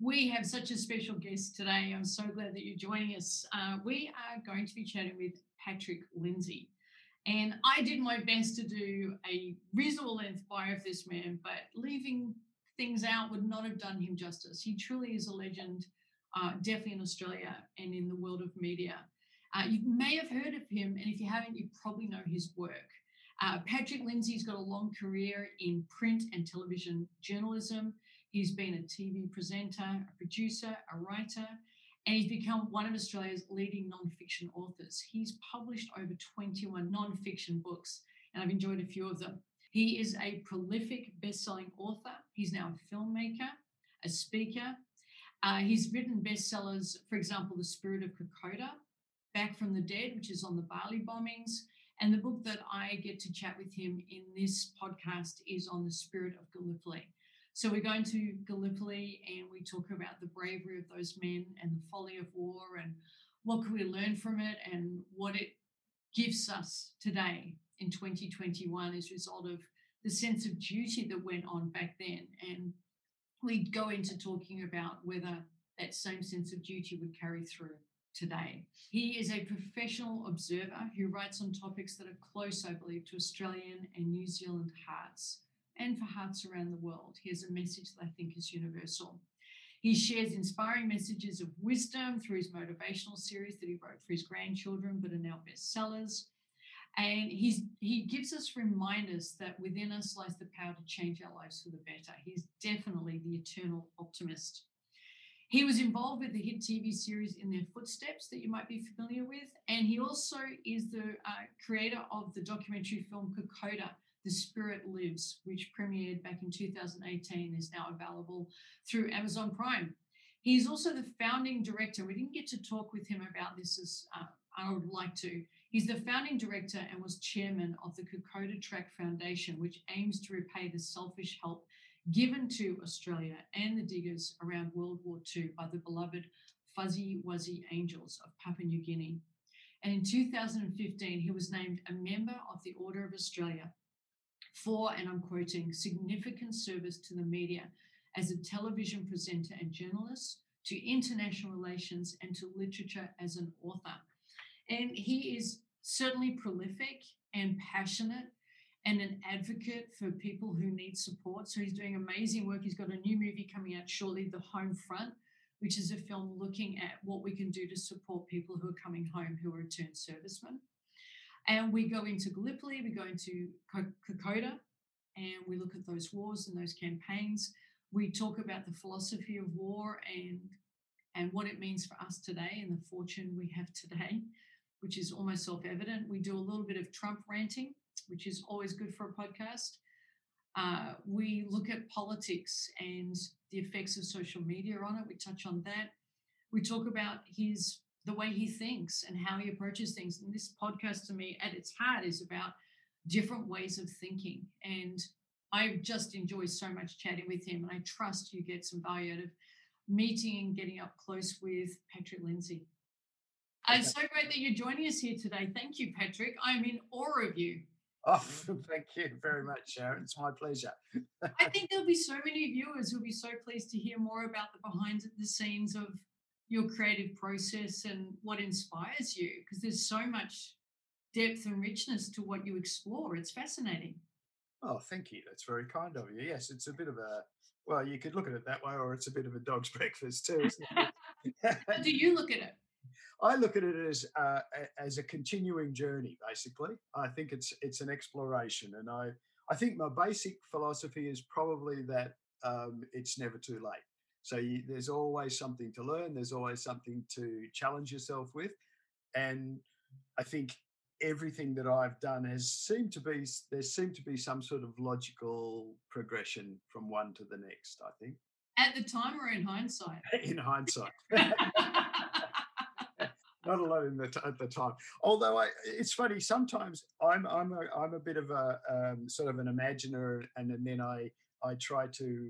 We have such a special guest today. I'm so glad that you're joining us. We are going to be chatting with Patrick Lindsay. And I did my best to do a reasonable length bio of this man, but leaving things out would not have done him justice. He truly is a legend, definitely in Australia and in the world of media. You may have heard of him, and if you haven't, you probably know his work. Patrick Lindsay's got a long career in print and television journalism. He's been a TV presenter, a producer, a writer, and he's become one of Australia's leading non-fiction authors. He's published over 21 non-fiction books, and I've enjoyed a few of them. He is a prolific best-selling author. He's now a filmmaker, a speaker. He's written bestsellers, for example, The Spirit of Kokoda, Back from the Dead, which is on the Bali bombings, and the book that I get to chat with him in this podcast is on the spirit of Gallipoli. So we're going to Gallipoli and we talk about the bravery of those men and the folly of war and what can we learn from it and what it gives us today in 2021 as a result of the sense of duty that went on back then. And we go into talking about whether that same sense of duty would carry through today. He is a professional observer who writes on topics that are close, I believe, to Australian and New Zealand hearts and for hearts around the world. He has a message that I think is universal. He shares inspiring messages of wisdom through his motivational series that he wrote for his grandchildren, but are now bestsellers. And he gives us reminders that within us lies the power to change our lives for the better. He's definitely the eternal optimist. He was involved with the hit TV series In Their Footsteps that you might be familiar with. And he also is the creator of the documentary film Kokoda, The Spirit Lives, which premiered back in 2018, is now available through Amazon Prime. He's also the founding director. We didn't get to talk with him about this as I would like to. He's the founding director and was chairman of the Kokoda Track Foundation, which aims to repay the selfish help given to Australia and the diggers around World War II by the beloved Fuzzy Wuzzy Angels of Papua New Guinea. And in 2015, he was named a member of the Order of Australia for, and I'm quoting, significant service to the media as a television presenter and journalist, to international relations, and to literature as an author. And he is certainly prolific and passionate and an advocate for people who need support. So he's doing amazing work. He's got a new movie coming out shortly, The Home Front, which is a film looking at what we can do to support people who are coming home who are returned servicemen. And we go into Gallipoli, we go into Kokoda, and we look at those wars and those campaigns. We talk about the philosophy of war and what it means for us today and the fortune we have today, which is almost self-evident. We do a little bit of Trump ranting, which is always good for a podcast. We look at politics and the effects of social media on it. We touch on that. We talk about the way he thinks and how he approaches things. And this podcast, to me, at its heart, is about different ways of thinking. And I just enjoy so much chatting with him. And I trust you get some value out of meeting and getting up close with Patrick Lindsay. It's so great that you're joining us here today. Thank you, Patrick. I'm in awe of you. Oh, thank you very much, Sharon. It's my pleasure. I think there'll be so many viewers who'll be so pleased to hear more about the behind the scenes of your creative process and what inspires you, because there's so much depth and richness to what you explore. It's fascinating. Oh, thank you. That's very kind of you. Yes, it's a bit of well, you could look at it that way, or it's a bit of a dog's breakfast too, isn't it? How do you look at it? I look at it as a continuing journey, basically. I think it's an exploration. And I think my basic philosophy is probably that it's never too late. So there's always something to learn. There's always something to challenge yourself with. And I think everything that I've done there seemed to be some sort of logical progression from one to the next, I think. At the time or in hindsight? In hindsight. Not a lot at the time. Although it's funny, sometimes I'm a bit of a sort of an imaginer, and then I try to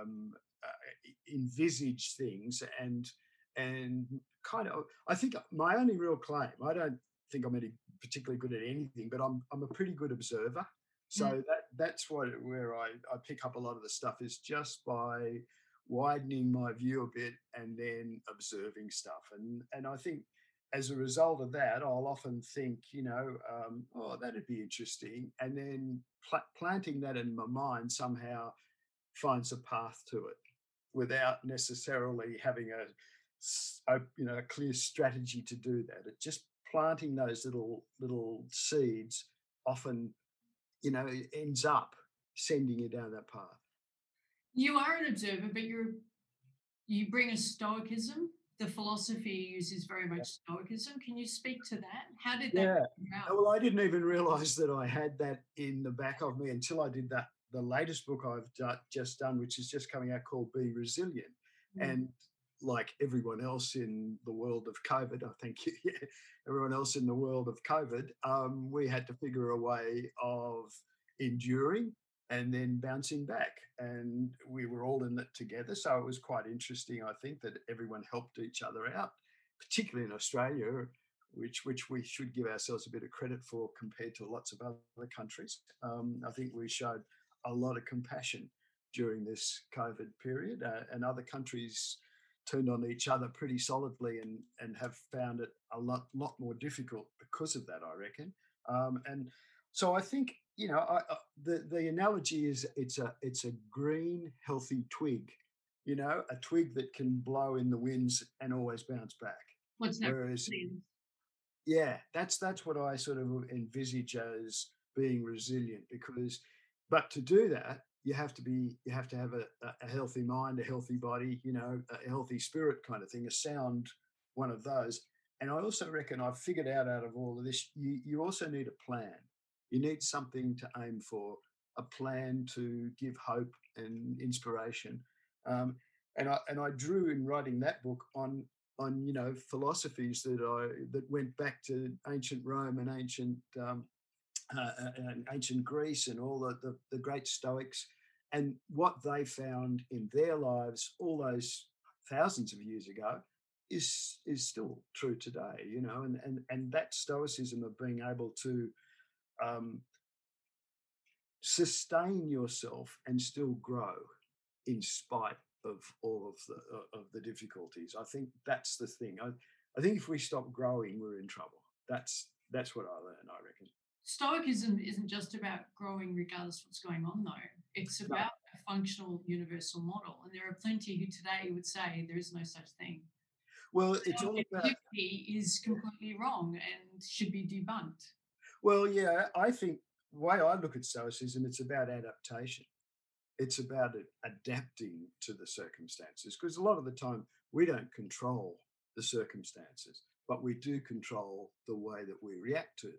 envisage things and kind of. I think my only real claim. I don't think I'm any particularly good at anything, but I'm a pretty good observer. So that's where I pick up a lot of the stuff is just by widening my view a bit and then observing stuff. And I think as a result of that, I'll often think, oh, that'd be interesting. And then planting that in my mind somehow finds a path to it without necessarily having a clear strategy to do that. It just planting those little seeds often, ends up sending you down that path. You are an observer, but you bring a stoicism. The philosophy you use is very much stoicism. Can you speak to that? How did that Yeah. come about? Well, I didn't even realize that I had that in the back of me until I did that. The latest book I've just done, which is just coming out, called Be Resilient. Mm. And like everyone else in the world of COVID, I think, yeah, everyone else in the world of COVID, we had to figure a way of enduring and then bouncing back. And we were all in it together. So it was quite interesting, I think, that everyone helped each other out, particularly in Australia, which we should give ourselves a bit of credit for compared to lots of other countries. I think we showed a lot of compassion during this COVID period, and other countries turned on each other pretty solidly and have found it a lot more difficult because of that, I reckon. And so I think the analogy is it's a green healthy twig, a twig that can blow in the winds and always bounce back. What's that? Whereas yeah, that's what I sort of envisage as being resilient but to do that, you have to have a healthy mind, a healthy body, a healthy spirit kind of thing, a sound one of those. And I also reckon I've figured out of all of this, you also need a plan. You need something to aim for, a plan to give hope and inspiration. And I drew in writing that book on philosophies that went back to ancient Rome and ancient Greece and all the great Stoics, and what they found in their lives all those thousands of years ago is still true today. And that stoicism of being able to um, sustain yourself and still grow in spite of all of the difficulties. I think that's the thing. I think if we stop growing, we're in trouble. That's what I learned, I reckon. Stoicism isn't just about growing regardless of what's going on, though. It's No. about a functional universal model. And there are plenty who today would say there is no such thing. Well, it's all about. Objectivity is completely wrong and should be debunked. Well, yeah, I think the way I look at stoicism, it's about adaptation. It's about adapting to the circumstances, because a lot of the time we don't control the circumstances, but we do control the way that we react to them.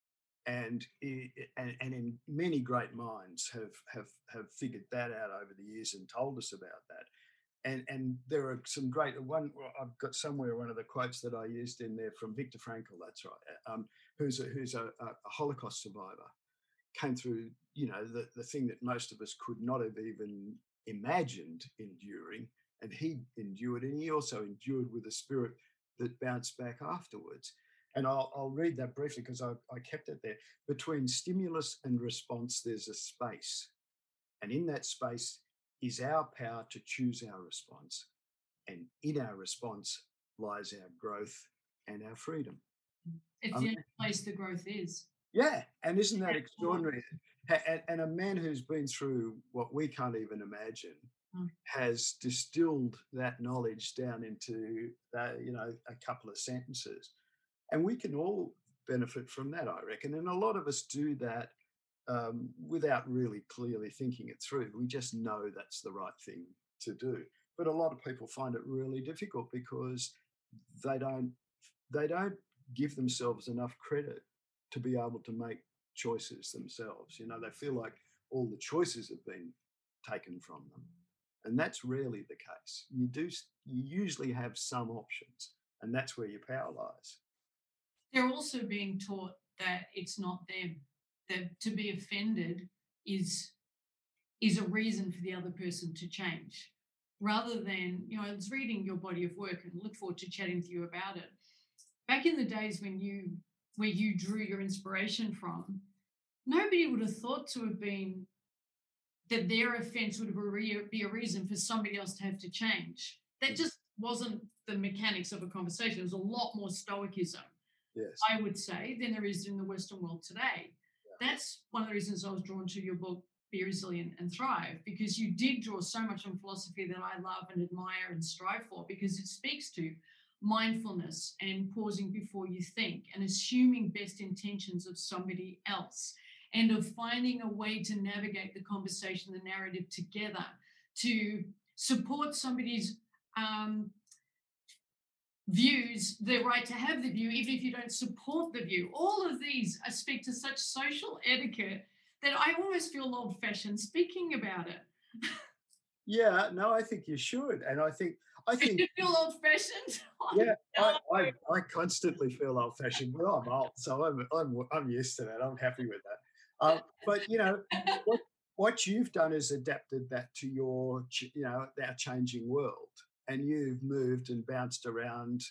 And in many great minds have figured that out over the years and told us about that. And there are some great one. I've got somewhere one of the quotes that I used in there from Viktor Frankl. That's right. Who's a Holocaust survivor, came through the thing that most of us could not have even imagined enduring, and he endured, and he also endured with a spirit that bounced back afterwards. And I'll read that briefly because I kept it there. Between stimulus and response, there's a space. And in that space is our power to choose our response. And in our response lies our growth and our freedom. It's the only place the growth is. Yeah. And isn't that extraordinary? And a man who's been through what we can't even imagine has distilled that knowledge down into, a couple of sentences. And we can all benefit from that, I reckon. And a lot of us do that without really clearly thinking it through. We just know that's the right thing to do. But a lot of people find it really difficult because they don't give themselves enough credit to be able to make choices themselves. They feel like all the choices have been taken from them. And that's rarely the case. You usually have some options, and that's where your power lies. They're also being taught that it's not them, that to be offended is a reason for the other person to change. Rather than, I was reading your body of work and look forward to chatting with you about it. Back in the days where you drew your inspiration from, nobody would have thought to have been that their offense would be a reason for somebody else to have to change. That Mm. just wasn't the mechanics of a conversation. It was a lot more stoicism, Yes. I would say, than there is in the Western world today. That's one of the reasons I was drawn to your book, Be Resilient and Thrive, because you did draw so much on philosophy that I love and admire and strive for, because it speaks to mindfulness and pausing before you think and assuming best intentions of somebody else and of finding a way to navigate the conversation, the narrative together to support somebody's um, views, the right to have the view, even if you don't support the view. All of these speak to such social etiquette that I almost feel old fashioned speaking about it. Yeah, no, I think you should. And I I think should feel old fashioned. yeah, Oh, I constantly feel old-fashioned. Well, I'm old, so I'm used to that. I'm happy with that. But what what you've done is adapted that to our changing world, and you've moved and bounced around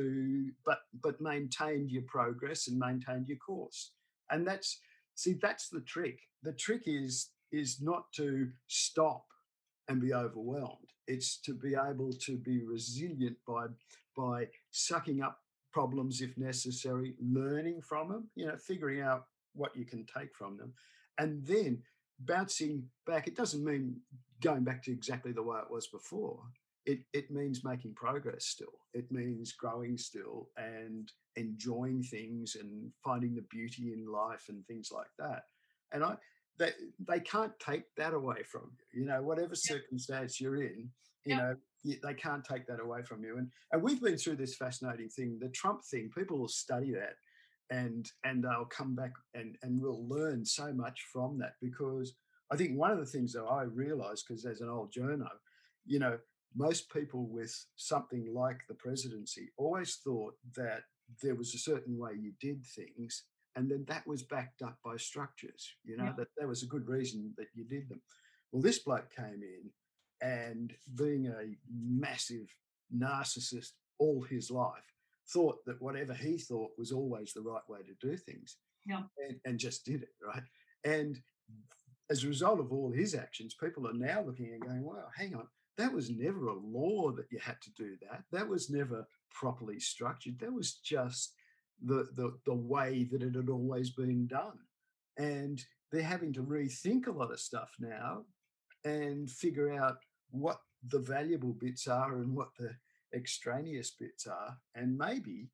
but maintained your progress and maintained your course. And that's the trick. The trick is not to stop and be overwhelmed. It's to be able to be resilient by sucking up problems if necessary, learning from them, figuring out what you can take from them, and then bouncing back. It doesn't mean going back to exactly the way it was before. It means making progress still. It means growing still and enjoying things and finding the beauty in life and things like that. And they, they can't take that away from you. Whatever yep, circumstance you're in, yep, they can't take that away from you. And we've been through this fascinating thing, the Trump thing. People will study that, and they'll come back and we'll learn so much from that, because I think one of the things that I realised, because as an old journo, you know, most people with something like the presidency always thought that there was a certain way you did things, and then that was backed up by structures, yep, that there was a good reason that you did them. Well, this bloke came in, and being a massive narcissist all his life, thought that whatever he thought was always the right way to do things, yep. and just did it, right? And as a result of all his actions, people are now looking and going, wow, hang on, that was never a law that you had to do that. That was never properly structured. That was just the way that it had always been done. And they're having to rethink a lot of stuff now and figure out what the valuable bits are and what the extraneous bits are. And maybe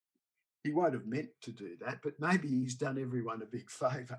he won't have meant to do that, but maybe he's done everyone a big favour,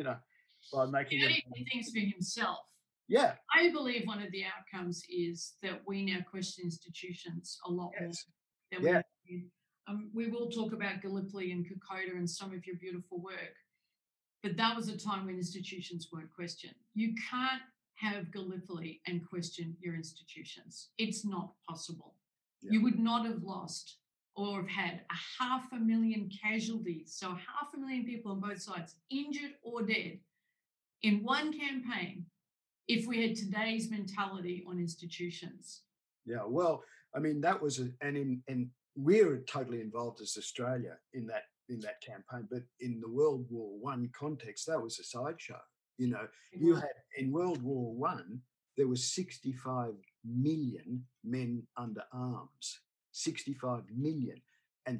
by He making only everyone. did things for himself. Yeah. I believe one of the outcomes is that we now question institutions a lot more Yes. than we Yeah. ever did. We will talk about Gallipoli and Kokoda and some of your beautiful work, but that was a time when institutions weren't questioned. You can't have Gallipoli and question your institutions. It's not possible. Yeah. You would not have lost or have had 500,000 casualties, so 500,000 people on both sides, injured or dead, in one campaign if we had today's mentality on institutions. Yeah. Well, I mean, that was and we're totally involved as Australia in that campaign, but in the World War One context, that was a sideshow. It You was. had in World War One, there was 65 million men under arms, 65 million, and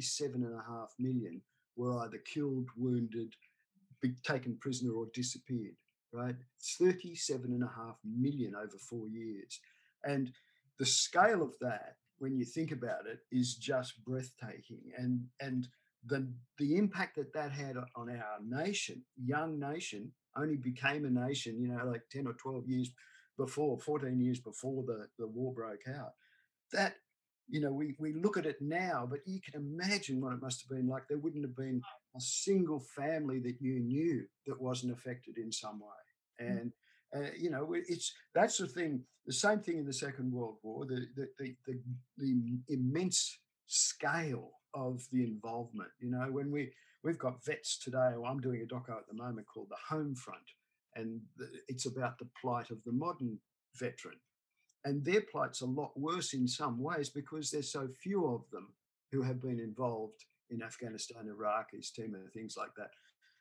37.5 million were either killed, wounded, be taken prisoner, or disappeared, right? It's 37.5 million over 4 years. And the scale of that, when you think about it, is just breathtaking. And the impact that had on our nation, young nation, only became a nation, like 10 or 12 years before, 14 years before the war broke out. That, we look at it now, but you can imagine what it must have been like. There wouldn't have been a single family that you knew that wasn't affected in some way. And it's that's the thing. The same thing in the Second World War. The immense scale of the involvement. When we've got vets today. Or I'm doing a doco at the moment called The Home Front, and it's about the plight of the modern veteran. And their plights a lot worse in some ways because there's so few of them who have been involved in Afghanistan, Iraq, East Timor, things like that.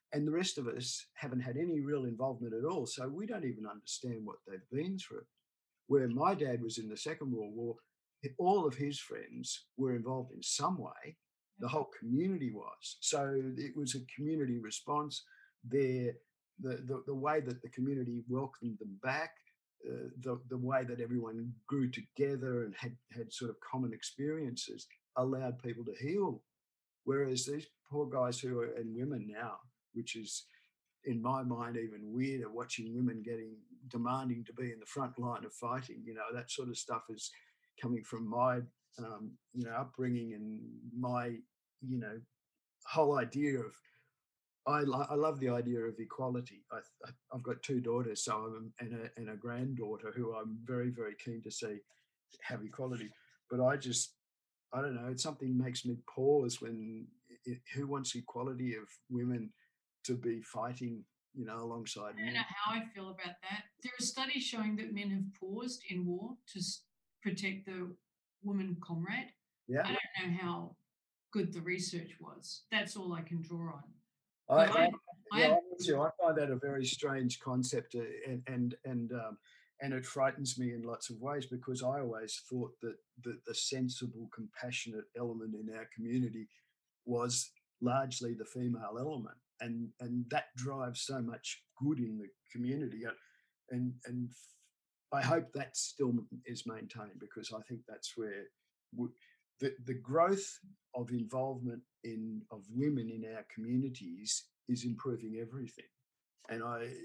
And the rest of us haven't had any real involvement at all. So we don't even understand what they've been through. Where my dad was in the Second World War, all of his friends were involved in some way. The whole community was. So it was a community response. There, the way that the community welcomed them back, the way that everyone grew together and had sort of common experiences allowed people to heal. Whereas these poor guys who are, and women now, which is in my mind even weirder, watching women demanding to be in the front line of fighting. That sort of stuff is coming from my upbringing and my whole idea of I love the idea of equality. I've got two daughters, and a granddaughter who I'm very, very keen to see have equality. But I don't know, it's something makes me pause when who wants equality of women to be fighting, alongside I don't men? know how I feel about that. There are studies showing that men have paused in war to protect the woman comrade. Yeah. I don't know how good the research was. That's all I can draw on. I, But I I yeah, have, I'm with you. I find that a very strange concept, and it frightens me in lots of ways because I always thought that the sensible, compassionate element in our community was largely the female element, and that drives so much good in the community, and I hope that still is maintained because I think that's where the growth of involvement of women in our communities is improving everything. And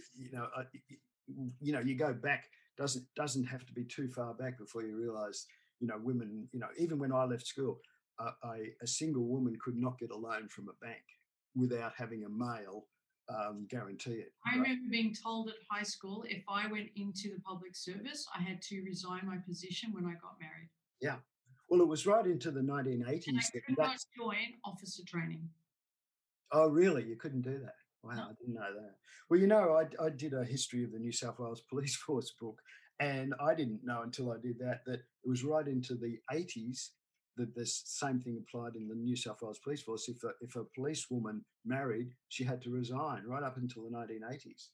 you go back, doesn't have to be too far back before you realise, women, even when I left school, a single woman could not get a loan from a bank without having a male guarantee it. I Right? remember being told at high school if I went into the public service, I had to resign my position when I got married. Yeah. Well, it was right into the And I 1980s that could not that's. join officer training. Oh, really? You couldn't do that? No. Wow, I didn't know that. Well, I did a history of the New South Wales Police Force book, and I didn't know until I did that it was right into the 80s that this same thing applied in the New South Wales Police Force. If a policewoman married, she had to resign right up until the 1980s.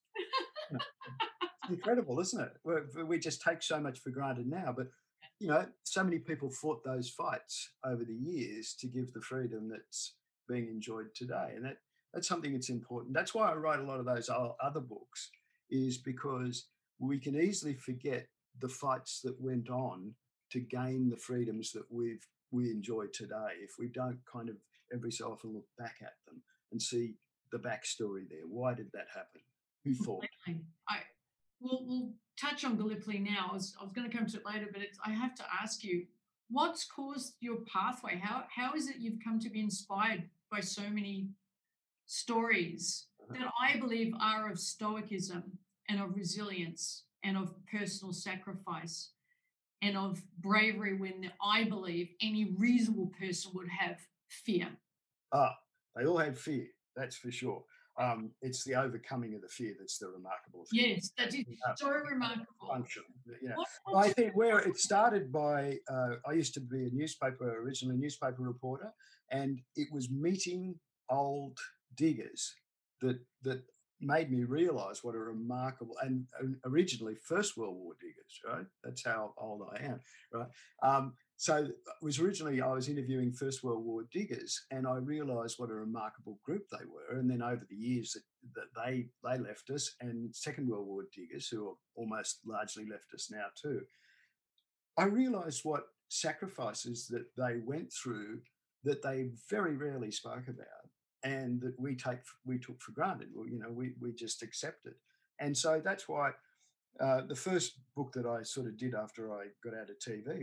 It's incredible, isn't it? We just take so much for granted now, but so many people fought those fights over the years to give the freedom that's being enjoyed today, and that's something that's important. That's why I write a lot of those other books, is because we can easily forget the fights that went on to gain the freedoms that we enjoy today if we don't kind of every so often look back at them and see the backstory there. Why did that happen? Who fought? Completely. We'll touch on Gallipoli now. I was going to come to it later, but I have to ask you, what's caused your pathway? How is it you've come to be inspired by so many stories that I believe are of stoicism and of resilience and of personal sacrifice and of bravery when I believe any reasonable person would have fear? Ah, they all had fear, that's for sure. It's the overcoming of the fear that's the remarkable thing. Yes, that is so remarkable. Function, What, I what's think where it started by, I used to be originally a newspaper reporter, and it was meeting old diggers that made me realise what a remarkable and originally First World War diggers, right? That's how old I am, right? So it was originally I was interviewing First World War diggers, and I realised what a remarkable group they were. And then over the years that they left us, and Second World War diggers who are almost largely left us now too. I realised what sacrifices that they went through that they very rarely spoke about, and that we took for granted. Well, we just accepted, and so that's why the first book that I sort of did after I got out of TV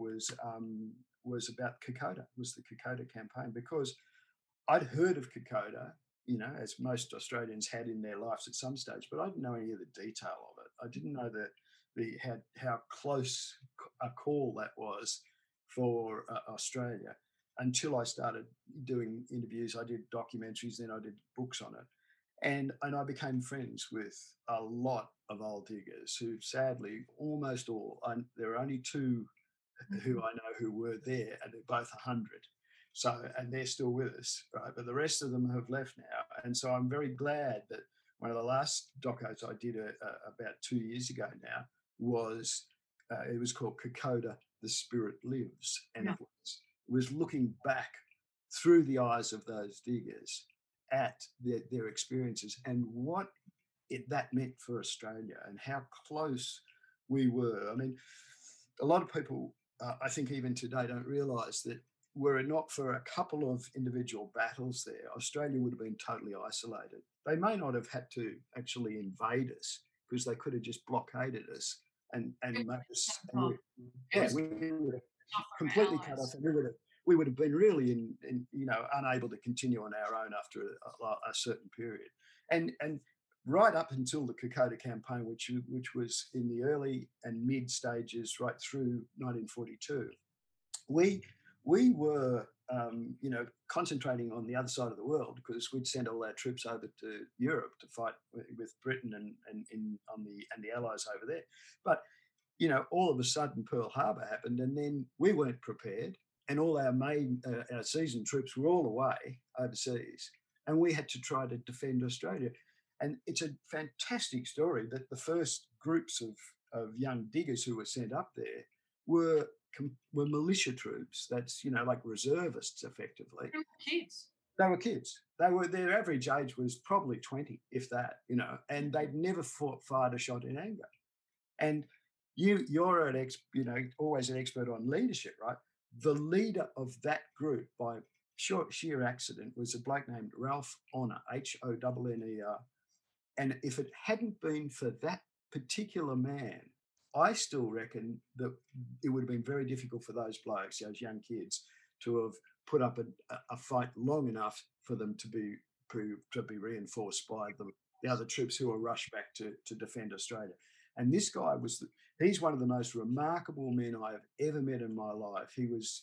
was about Kokoda, was the Kokoda campaign, because I'd heard of Kokoda, as most Australians had in their lives at some stage, but I didn't know any of the detail of it. I didn't know how close a call that was for Australia until I started doing interviews. I did documentaries, then I did books on it. And I became friends with a lot of old diggers who sadly, almost all, there are only two who I know who were there, and they're both 100. So, and they're still with us, right? But the rest of them have left now. And so I'm very glad that one of the last docos I did about 2 years ago now was, it was called Kokoda, The Spirit Lives. And Yeah. it was looking back through the eyes of those diggers at their experiences and what that meant for Australia and how close we were. I mean, a lot of people, I think even today, don't realise that were it not for a couple of individual battles there, Australia would have been totally isolated. They may not have had to actually invade us because they could have just blockaded us and made us. And It was we would have tough from our completely cut off, allies. and we would have been really unable to continue on our own after a certain period. And right up until the Kokoda campaign, which was in the early and mid stages, right through 1942, we were concentrating on the other side of the world because we'd sent all our troops over to Europe to fight with Britain and the Allies over there. But all of a sudden Pearl Harbor happened, and then we weren't prepared, and all our our seasoned troops were all away overseas, and we had to try to defend Australia. And it's a fantastic story that the first groups of young diggers who were sent up there were were militia troops. That's like reservists, effectively. They were kids. They were kids. Their average age was probably 20, if that, and they'd never fired a shot in anger. And you're always an expert on leadership, right? The leader of that group, by sheer accident, was a bloke named Ralph Honor, Honner. And if it hadn't been for that particular man, I still reckon that it would have been very difficult for those blokes, those young kids, to have put up a fight long enough for them to be reinforced by the other troops who were rushed back to defend Australia. And this guy he's one of the most remarkable men I have ever met in my life. He was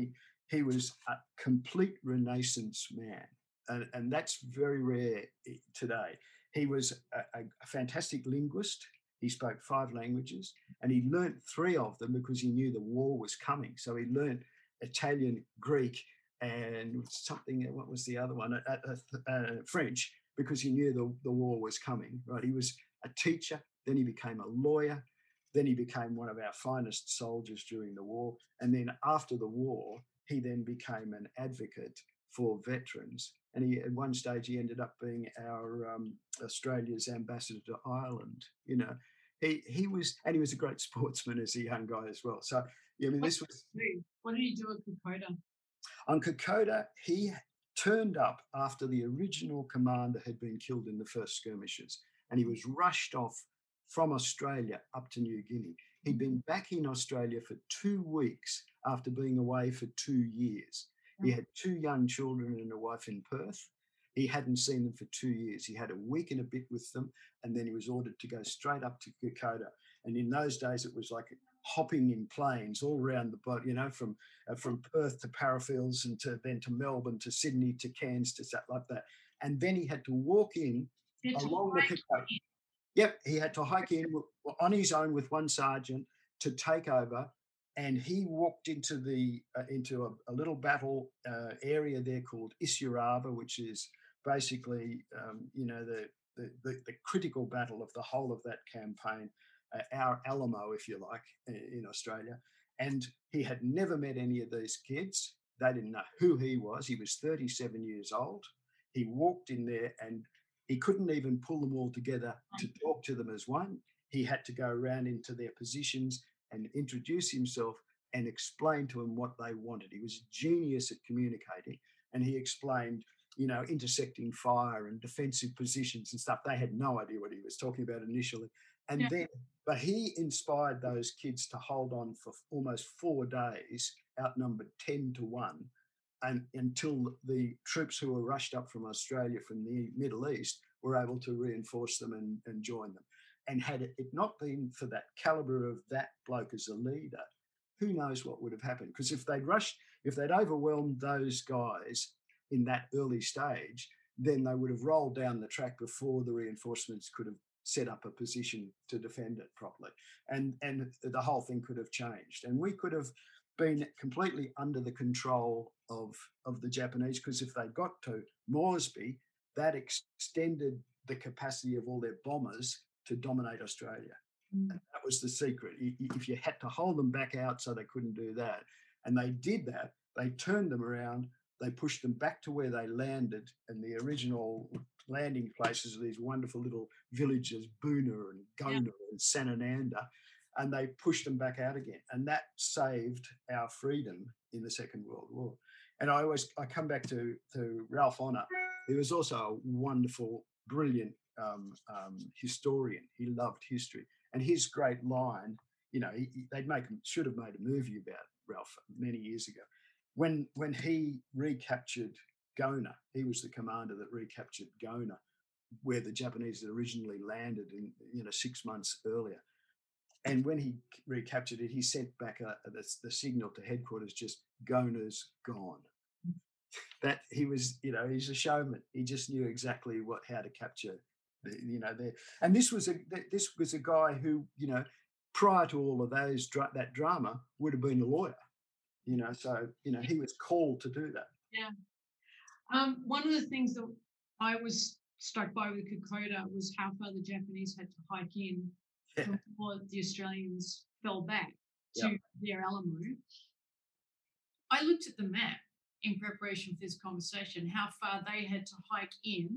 a complete Renaissance man. And that's very rare today. He was a fantastic linguist. He spoke 5 languages, and he learnt 3 of them because he knew the war was coming. So he learnt Italian, Greek, and something. What was the other one? French, because he knew the war was coming. Right? He was a teacher. Then he became a lawyer. Then he became one of our finest soldiers during the war. And then after the war, he then became an advocate for veterans. And at one stage he ended up being our Australia's ambassador to Ireland. He was a great sportsman as a young guy as well. So What did he do at Kokoda? On Kokoda, he turned up after the original commander had been killed in the first skirmishes, and he was rushed off from Australia up to New Guinea. He'd been back in Australia for 2 weeks after being away for 2 years. He had 2 young children and a wife in Perth. He hadn't seen them for 2 years. He had a week and a bit with them, and then he was ordered to go straight up to Kokoda. And in those days, it was like hopping in planes all around the boat, from Perth to Parafields and then to Melbourne to Sydney to Cairns to stuff like that. And then he had to walk in along the Kokoda. Yep, he had to hike in on his own with one sergeant to take over, and he walked into a little battle area there called Isurava, which is basically the critical battle of the whole of that campaign, our Alamo, if you like, in Australia. And he had never met any of these kids. They didn't know who he was. He was 37 years old. He walked in there and he couldn't even pull them all together to talk to them as one. He had to go around into their positions and introduce himself and explain to them what they wanted. He was a genius at communicating, and he explained, intersecting fire and defensive positions and stuff. They had no idea what he was talking about initially. But he inspired those kids to hold on for almost 4 days, outnumbered 10-1. And until the troops who were rushed up from Australia from the Middle East were able to reinforce them and join them. And had it not been for that caliber of that bloke as a leader, who knows what would have happened? Because if they'd overwhelmed those guys in that early stage, then they would have rolled down the track before the reinforcements could have set up a position to defend it properly. And the whole thing could have changed. And we could have been completely under the control of the Japanese, because if they got to Moresby, that extended the capacity of all their bombers to dominate Australia. Mm. And that was the secret. If you had to hold them back out so they couldn't do that, and they did that, they turned them around, they pushed them back to where they landed, and the original landing places are these wonderful little villages, Boona and Gona and Sanananda, and they pushed them back out again. And that saved our freedom in the Second World War. And I come back to Ralph Honour. He was also a wonderful, brilliant historian. He loved history. And his great line, you know, should have made a movie about Ralph many years ago. When he recaptured Gona, he was the commander that recaptured Gona, where the Japanese had originally landed 6 months earlier. And when he recaptured it, he sent back the signal to headquarters, just "Gona's gone." That he was, he's a showman. He just knew exactly how to capture, And this was a guy who, prior to all of that drama, would have been a lawyer. So he was called to do that. Yeah. One of the things that I was struck by with Kokoda was how far the Japanese had to hike in before the Australians fell back to their Alamo. I looked at the map in preparation for this conversation, how far they had to hike in.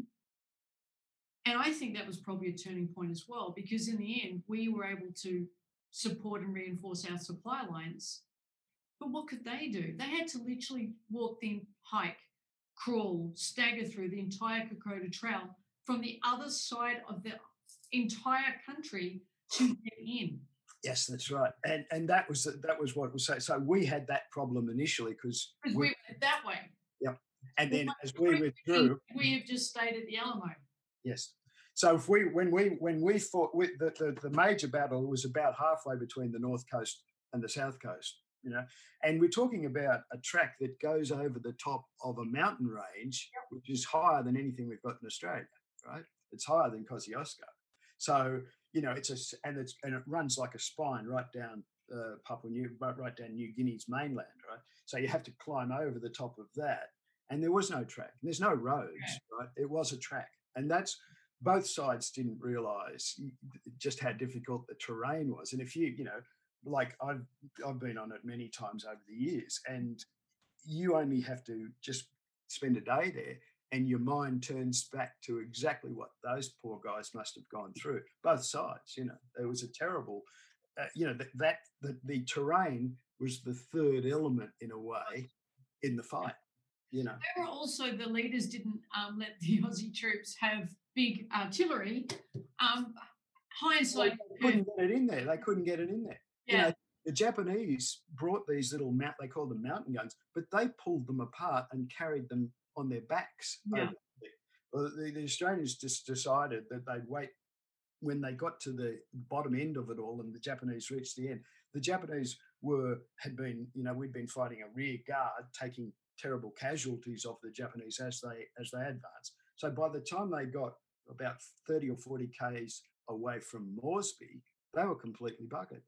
And I think that was probably a turning point as well, because in the end, we were able to support and reinforce our supply lines. But what could they do? They had to literally walk the hike, crawl, stagger through the entire Kokoda Trail from the other side of the entire country to get in. Yes, that's right. And that was what was said. So we had that problem initially because we went that way. Yep. And then as we withdrew, we have just stayed at the Alamo. Yes. So when we fought, the major battle was about halfway between the North Coast and the South Coast, and we're talking about a track that goes over the top of a mountain range, which is higher than anything we've got in Australia, right? It's higher than Kosciuszko. So, and it runs like a spine right down right down New Guinea's mainland, right? So you have to climb over the top of that. And there was no track. There's no roads, right? It was a track. And that's, both sides didn't realize just how difficult the terrain was. And if like I've been on it many times over the years, and you only have to just spend a day there and your mind turns back to exactly what those poor guys must have gone through, both sides. There was a terrible, the terrain was the third element in a way in the fight. They were also, the leaders didn't let the Aussie troops have big artillery. Hindsight, they couldn't get it in there. They couldn't get it in there. Yeah. The Japanese brought these little they call them mountain guns, but they pulled them apart and carried them on their backs. Yeah. Well, the Australians just decided that they'd wait. When they got to the bottom end of it all and the Japanese reached the end, the Japanese had been, we'd been fighting a rear guard, taking terrible casualties of the Japanese as they advanced. So by the time they got about 30 or 40 k's away from Moresby, they were completely buggered.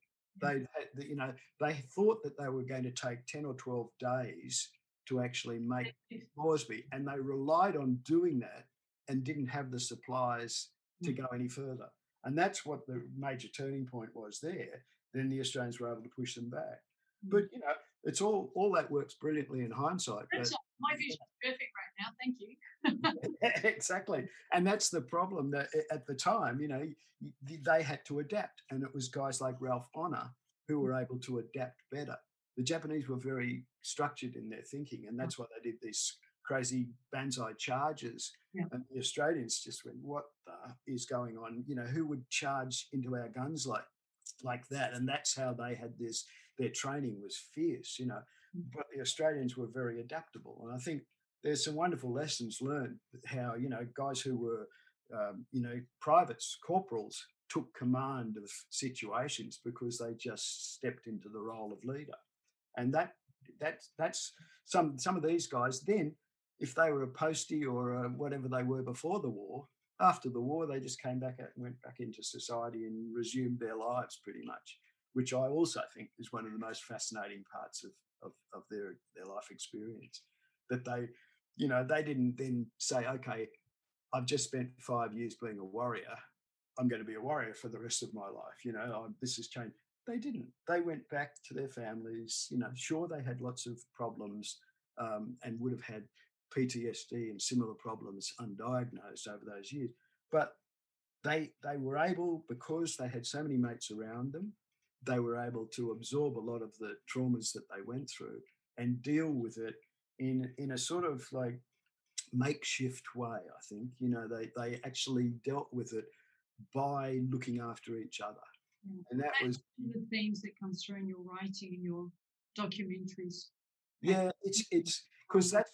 They thought that they were going to take 10 or 12 days to actually make Moresby, and they relied on doing that and didn't have the supplies to go any further. And that's what the major turning point was there. Then the Australians were able to push them back. But, it's all that works brilliantly in hindsight. My vision is perfect right now. Thank you. Exactly. And that's the problem, that at the time, they had to adapt. And it was guys like Ralph Honour who were able to adapt better. The Japanese were very structured in their thinking, and that's why they did these crazy banzai charges. Yeah. And the Australians just went, what is going on? Who would charge into our guns like that? And that's how they had this. Their training was fierce, but the Australians were very adaptable. And I think there's some wonderful lessons learned how, guys who were, privates, corporals, took command of situations because they just stepped into the role of leader. And that's some of these guys. Then if they were a postie or whatever they were before the war, after the war, they just came back out and went back into society and resumed their lives pretty much which I also think is one of the most fascinating parts of their life experience. That they didn't then say, okay, I've just spent 5 years being a warrior. I'm going to be a warrior for the rest of my life. This has changed. They didn't. They went back to their families. Sure, they had lots of problems and would have had PTSD and similar problems undiagnosed over those years. But they were able, because they had so many mates around them, they were able to absorb a lot of the traumas that they went through and deal with it in a sort of like makeshift way. I think they actually dealt with it by looking after each other. And that was the themes that comes through in your writing and your documentaries. Yeah, it's because that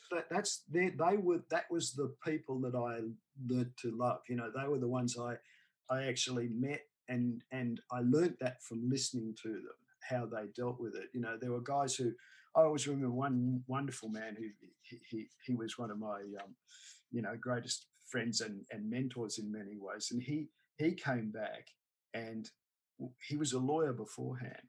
was the people that I learned to love. They were the ones I actually met, and I learned that from listening to them, how they dealt with it. There were guys who I always remember, one wonderful man who he was one of my greatest friends and mentors in many ways, and he came back, and he was a lawyer beforehand.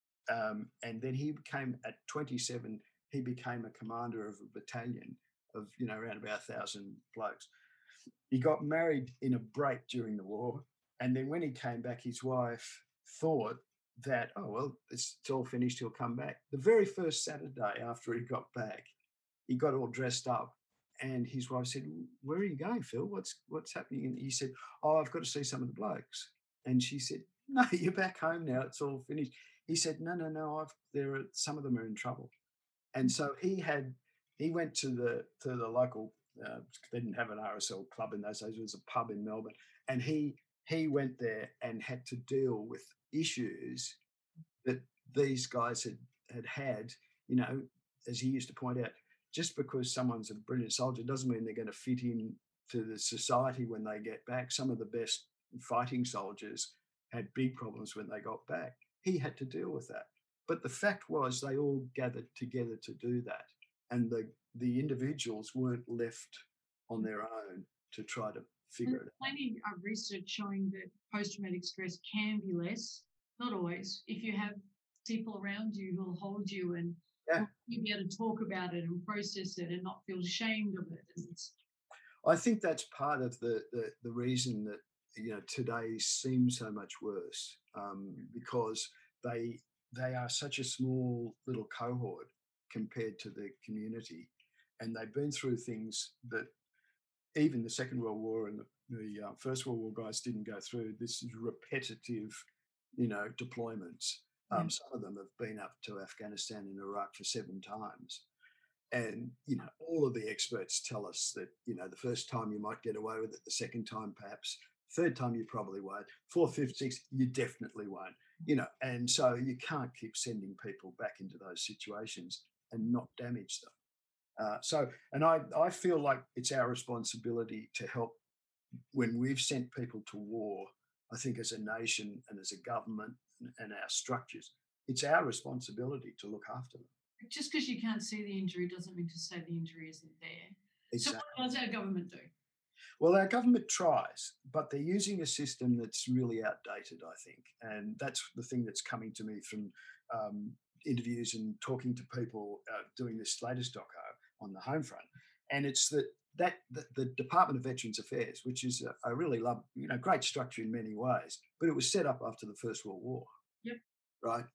And then he became, at 27, he became a commander of a battalion of, around about 1,000 blokes. He got married in a break during the war. And then when he came back, his wife thought that, oh, well, it's all finished, he'll come back. The very first Saturday after he got back, he got all dressed up. And his wife said, where are you going, Phil? What's happening? And he said, oh, I've got to see some of the blokes. And she said, no, you're back home now. It's all finished. He said, no, some of them are in trouble. And so he went to the local, they didn't have an RSL club in those days, it was a pub in Melbourne. And he went there and had to deal with issues that these guys had, as he used to point out, just because someone's a brilliant soldier doesn't mean they're going to fit in to the society when they get back. Some of the best fighting soldiers had big problems when they got back. He had to deal with that. But the fact was they all gathered together to do that. And the individuals weren't left on their own to try to figure it out. Plenty of research showing that post-traumatic stress can be less, not always, if you have people around you who will hold you and you'll be able to talk about it and process it and not feel ashamed of it. I think that's part of the reason that today seems so much worse, because they are such a small little cohort compared to the community, and they've been through things that even the Second World War and the First World War guys didn't go through. This is repetitive, deployments. Some of them have been up to Afghanistan and Iraq for 7 times. And, all of the experts tell us that, the first time you might get away with it, the second time perhaps, third time you probably won't, fourth, fifth, sixth, you definitely won't, and so you can't keep sending people back into those situations and not damage them. And I feel like it's our responsibility to help when we've sent people to war. I think as a nation and as a government and our structures, it's our responsibility to look after them. Just because you can't see the injury doesn't mean to say the injury isn't there. Exactly. So what does our government do? Well, our government tries, but they're using a system that's really outdated, I think. And that's the thing that's coming to me from interviews and talking to people doing this latest doco on the home front. And it's that the Department of Veterans Affairs, which is I really love, great structure in many ways, but it was set up after the First World War. Yep. Right.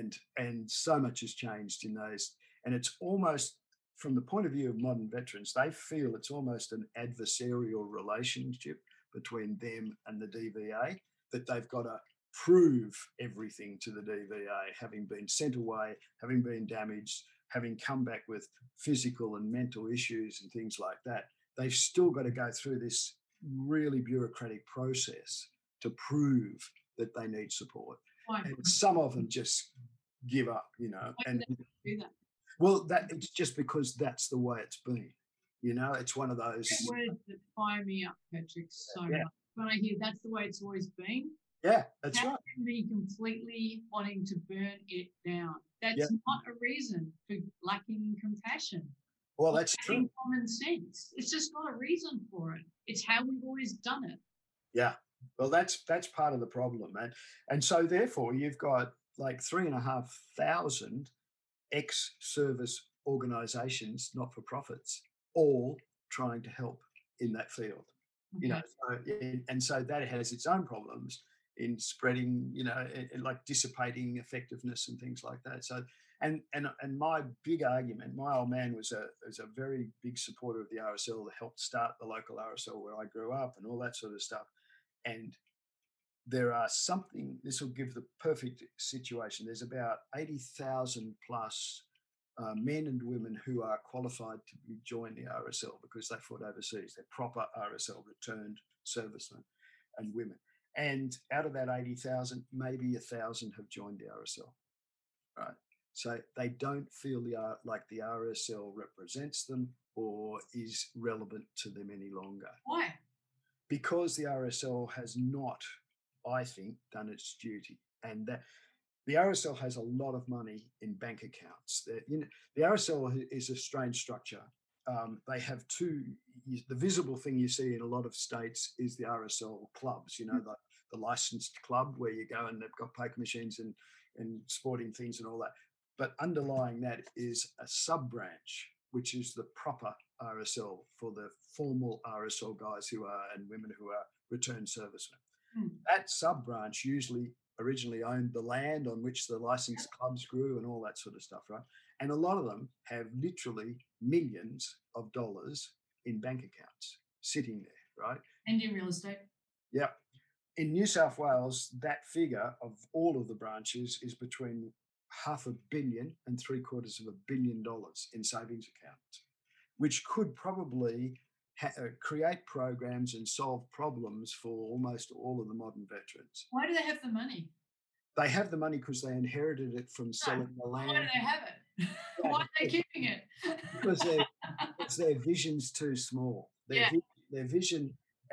And so much has changed in those. And it's almost, from the point of view of modern veterans, they feel it's almost an adversarial relationship between them and the DVA, that they've got to prove everything to the DVA, having been sent away, having been damaged, having come back with physical and mental issues and things like that. They've still got to go through this really bureaucratic process to prove that they need support. And some of them just give up, and do that? Well, it's just because that's the way it's been. It's one of those words that fire me up, Patrick, so much. When I hear that's the way it's always been. Yeah, that's right. Can be completely wanting to burn it down. That's not a reason for lacking in compassion. Well, that's true. Common sense. It's just not a reason for it. It's how we've always done it. Yeah. Well, that's part of the problem, man. And so therefore you've got like 3,500 ex-service organisations, not for profits, all trying to help in that field. You know, Okay. and so that has its own problems in spreading, like dissipating effectiveness and things like that. So, and my big argument, my old man was a very big supporter of the RSL, that helped start the local RSL where I grew up and all that sort of stuff. And this will give the perfect situation. There's about 80,000 plus men and women who are qualified to join the RSL because they fought overseas. They're proper RSL returned servicemen and women. And out of that 80,000, maybe 1,000 have joined the RSL, right? So they don't feel like the RSL represents them or is relevant to them any longer. Why? Because the RSL has not, I think, done its duty. And that the RSL has a lot of money in bank accounts. The RSL is a strange structure. They have the visible thing you see in a lot of states is the RSL clubs, the licensed club where you go and they've got poker machines and sporting things and all that. But underlying that is a sub-branch, which is the proper RSL for the formal RSL guys and women who are returned servicemen. That sub-branch usually originally owned the land on which the licensed clubs grew and all that sort of stuff, right? And a lot of them have literally millions of dollars in bank accounts sitting there, right? And in real estate. Yeah. In New South Wales, that figure of all of the branches is between $500 million and $750 million in savings accounts, which could probably create programs and solve problems for almost all of the modern veterans. Why do they have the money? They have the money because they inherited it from selling the land. Why do they have it? Why are they keeping it? Because their vision's too small. Their vision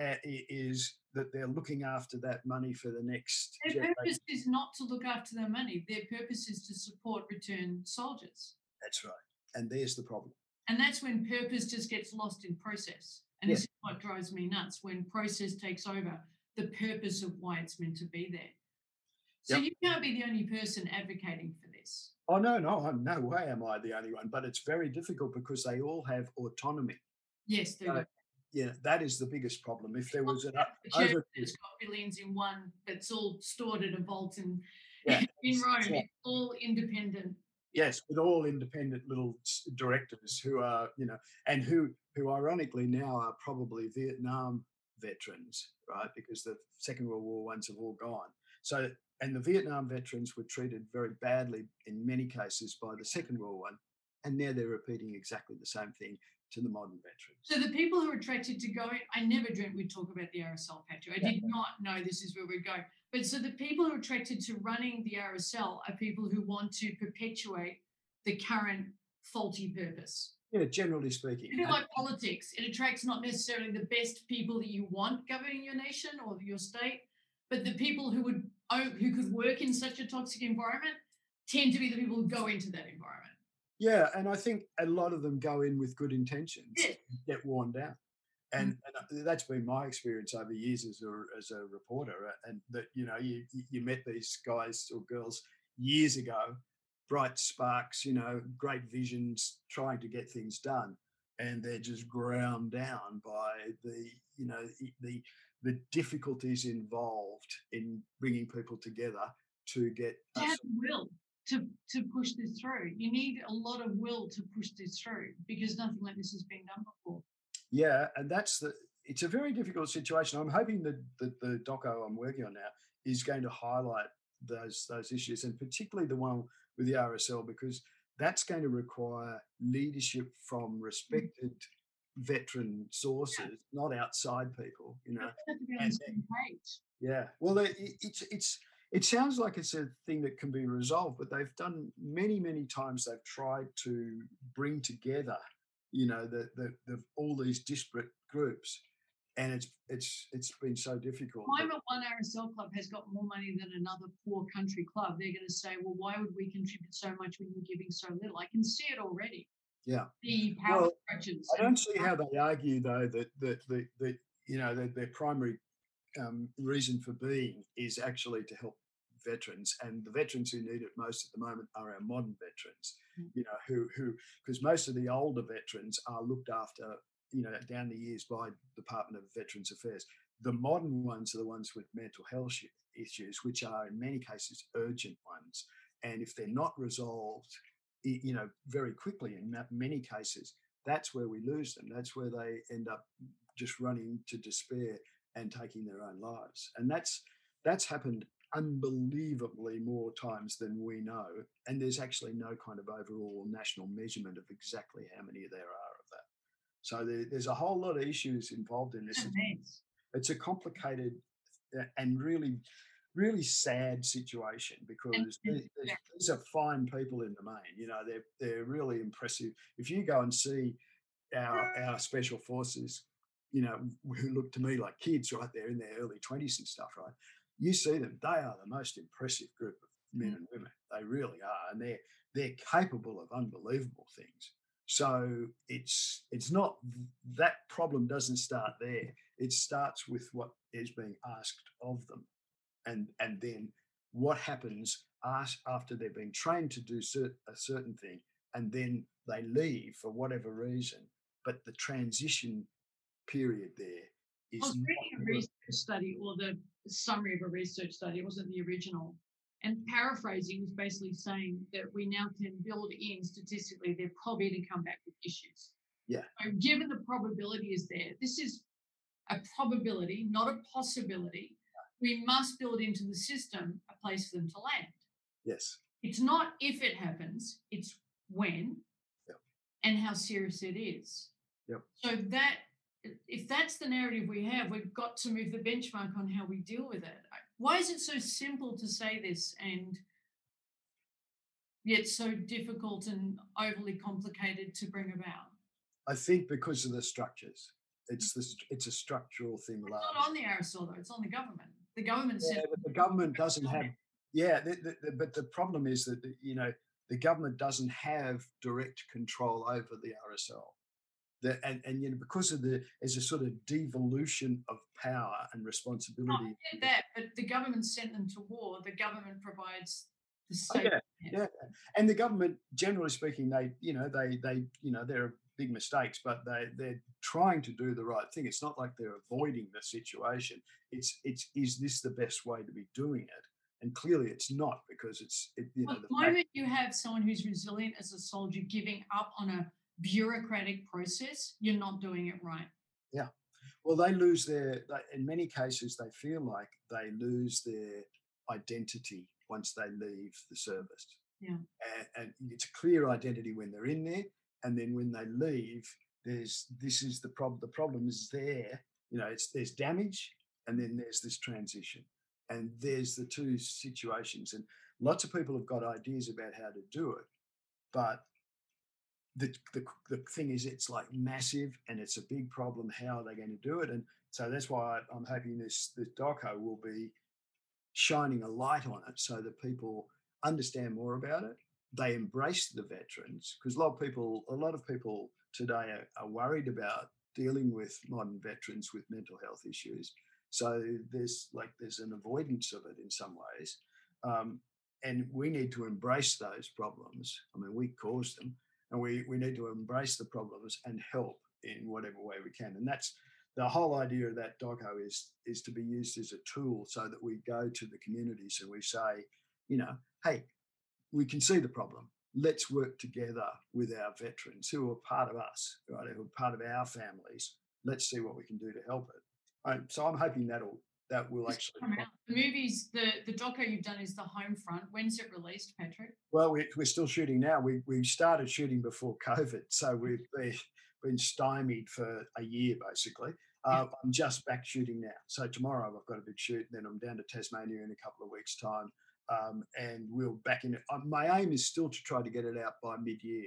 is that they're looking after that money for the next generation. Their purpose is not to look after their money. Their purpose is to support returned soldiers. That's right. And there's the problem. And that's when purpose just gets lost in process. And this is what drives me nuts. When process takes over the purpose of why it's meant to be there. So you can't be the only person advocating for this. Oh, no, no way am I the only one. But it's very difficult because they all have autonomy. Yes, they do. Yeah, that is the biggest problem. If there was it's got billions in one, that's all stored at a vault in Rome. It's all independent. Yes, with all independent little directors who are, and who ironically now are probably Vietnam veterans, right? Because the Second World War ones have all gone. So, and the Vietnam veterans were treated very badly in many cases by the Second World War, and now they're repeating exactly the same thing to the modern veterans. So the people who are attracted to go, I never dreamt we'd talk about the RSL, Patrick. I did not know this is where we'd go. But so the people who are attracted to running the RSL are people who want to perpetuate the current faulty purpose. Yeah, generally speaking. It's a bit like politics. It attracts not necessarily the best people that you want governing your nation or your state, but the people who could work in such a toxic environment tend to be the people who go into that environment. Yeah, and I think a lot of them go in with good intentions, get worn down. And that's been my experience over years as a reporter. And that, you met these guys or girls years ago, bright sparks, great visions, trying to get things done. And they're just ground down by the difficulties involved in bringing people together to get will to push this through. You need a lot of will to push this through because nothing like this has been done before. Yeah, and it's a very difficult situation. I'm hoping that the doco I'm working on now is going to highlight those issues, and particularly the one with the RSL, because that's going to require leadership from respected veteran sources, not outside people. Have to be on the same page. Yeah, well, it sounds like it's a thing that can be resolved, but they've done many times. They've tried to bring together, all these disparate groups, and it's been so difficult. Why not one RSL club has got more money than another poor country club? They're going to say, well, why would we contribute so much when we're giving so little? I can see it already. Yeah. The power structures. I don't see how they argue though that their primary reason for being is actually to help veterans, and the veterans who need it most at the moment are our modern veterans. Mm. You know, who because most of the older veterans are looked after, you know, down the years by Department of Veterans Affairs. The modern ones are the ones with mental health issues, which are in many cases urgent ones, and if they're not resolved, you know, very quickly in many cases, that's where we lose them. That's where they end up just running to despair and taking their own lives. And that's happened unbelievably more times than we know. And there's actually no kind of overall national measurement of exactly how many there are of that. So there's a whole lot of issues involved in this. It's a complicated and really, really sad situation because these are fine people in the main. You know, they're really impressive. If you go and see our special forces, you know, who look to me like kids right there in their early 20s and stuff, right? You see them, they are the most impressive group of men and women. They really are. And they're capable of unbelievable things. So it's not, that problem doesn't start there. It starts with what is being asked of them. And then what happens after they've been trained to do a certain thing, and then they leave for whatever reason. But the transition period there is. I was reading a research study, or the summary of a research study. It wasn't the original. And paraphrasing was basically saying that we now can build in statistically they're probably to come back with issues. Yeah. So given the probability is there, this is a probability, not a possibility. We must build into the system a place for them to land. Yes. It's not if it happens, it's when. Yep. And how serious it is. Yep. So that, if that's the narrative we have, we've got to move the benchmark on how we deal with it. Why is it so simple to say this and yet so difficult and overly complicated to bring about? I think because of the structures. It's a structural thing. It's not on the RSL though, it's on the government. The government says. But the government doesn't have. Yeah, but the problem is that, you know, the government doesn't have direct control over the RSL. And you know, because of there's a sort of devolution of power and responsibility. I get that, but the government sent them to war. The government provides the safety. Yeah, and the government, generally speaking, they you know there are big mistakes, but they're trying to do the right thing. It's not like they're avoiding the situation. It's is this the best way to be doing it? And clearly, it's not, because the moment you have someone who's resilient as a soldier giving up on a bureaucratic process, you're not doing it right. Yeah. Well, they lose in many cases, they feel like they lose their identity once they leave the service. Yeah. And it's a clear identity when they're in there. And then when they leave, this is the problem. The problem is there, you know, there's damage, and then there's this transition. And there's the two situations. And lots of people have got ideas about how to do it. But the thing is, it's like massive, and it's a big problem. How are they going to do it? And so that's why I'm hoping this doco will be shining a light on it, so that people understand more about it. They embrace the veterans, because a lot of people today are worried about dealing with modern veterans with mental health issues. So there's an avoidance of it in some ways. And we need to embrace those problems. I mean, we caused them, and we need to embrace the problems and help in whatever way we can. And that's the whole idea of that doco, is to be used as a tool, so that we go to the communities and we say, you know, hey, we can see the problem. Let's work together with our veterans who are part of us, right? Who are part of our families. Let's see what we can do to help it. So I'm hoping that will actually come out. The movies, the doco you've done is The Home Front. When's it released, Patrick? Well, we're still shooting now. We started shooting before COVID, so we've been stymied for a year basically. I'm just back shooting now. So tomorrow I've got a big shoot, and then I'm down to Tasmania in a couple of weeks' time, and we'll back in it. My aim is still to try to get it out by mid-year.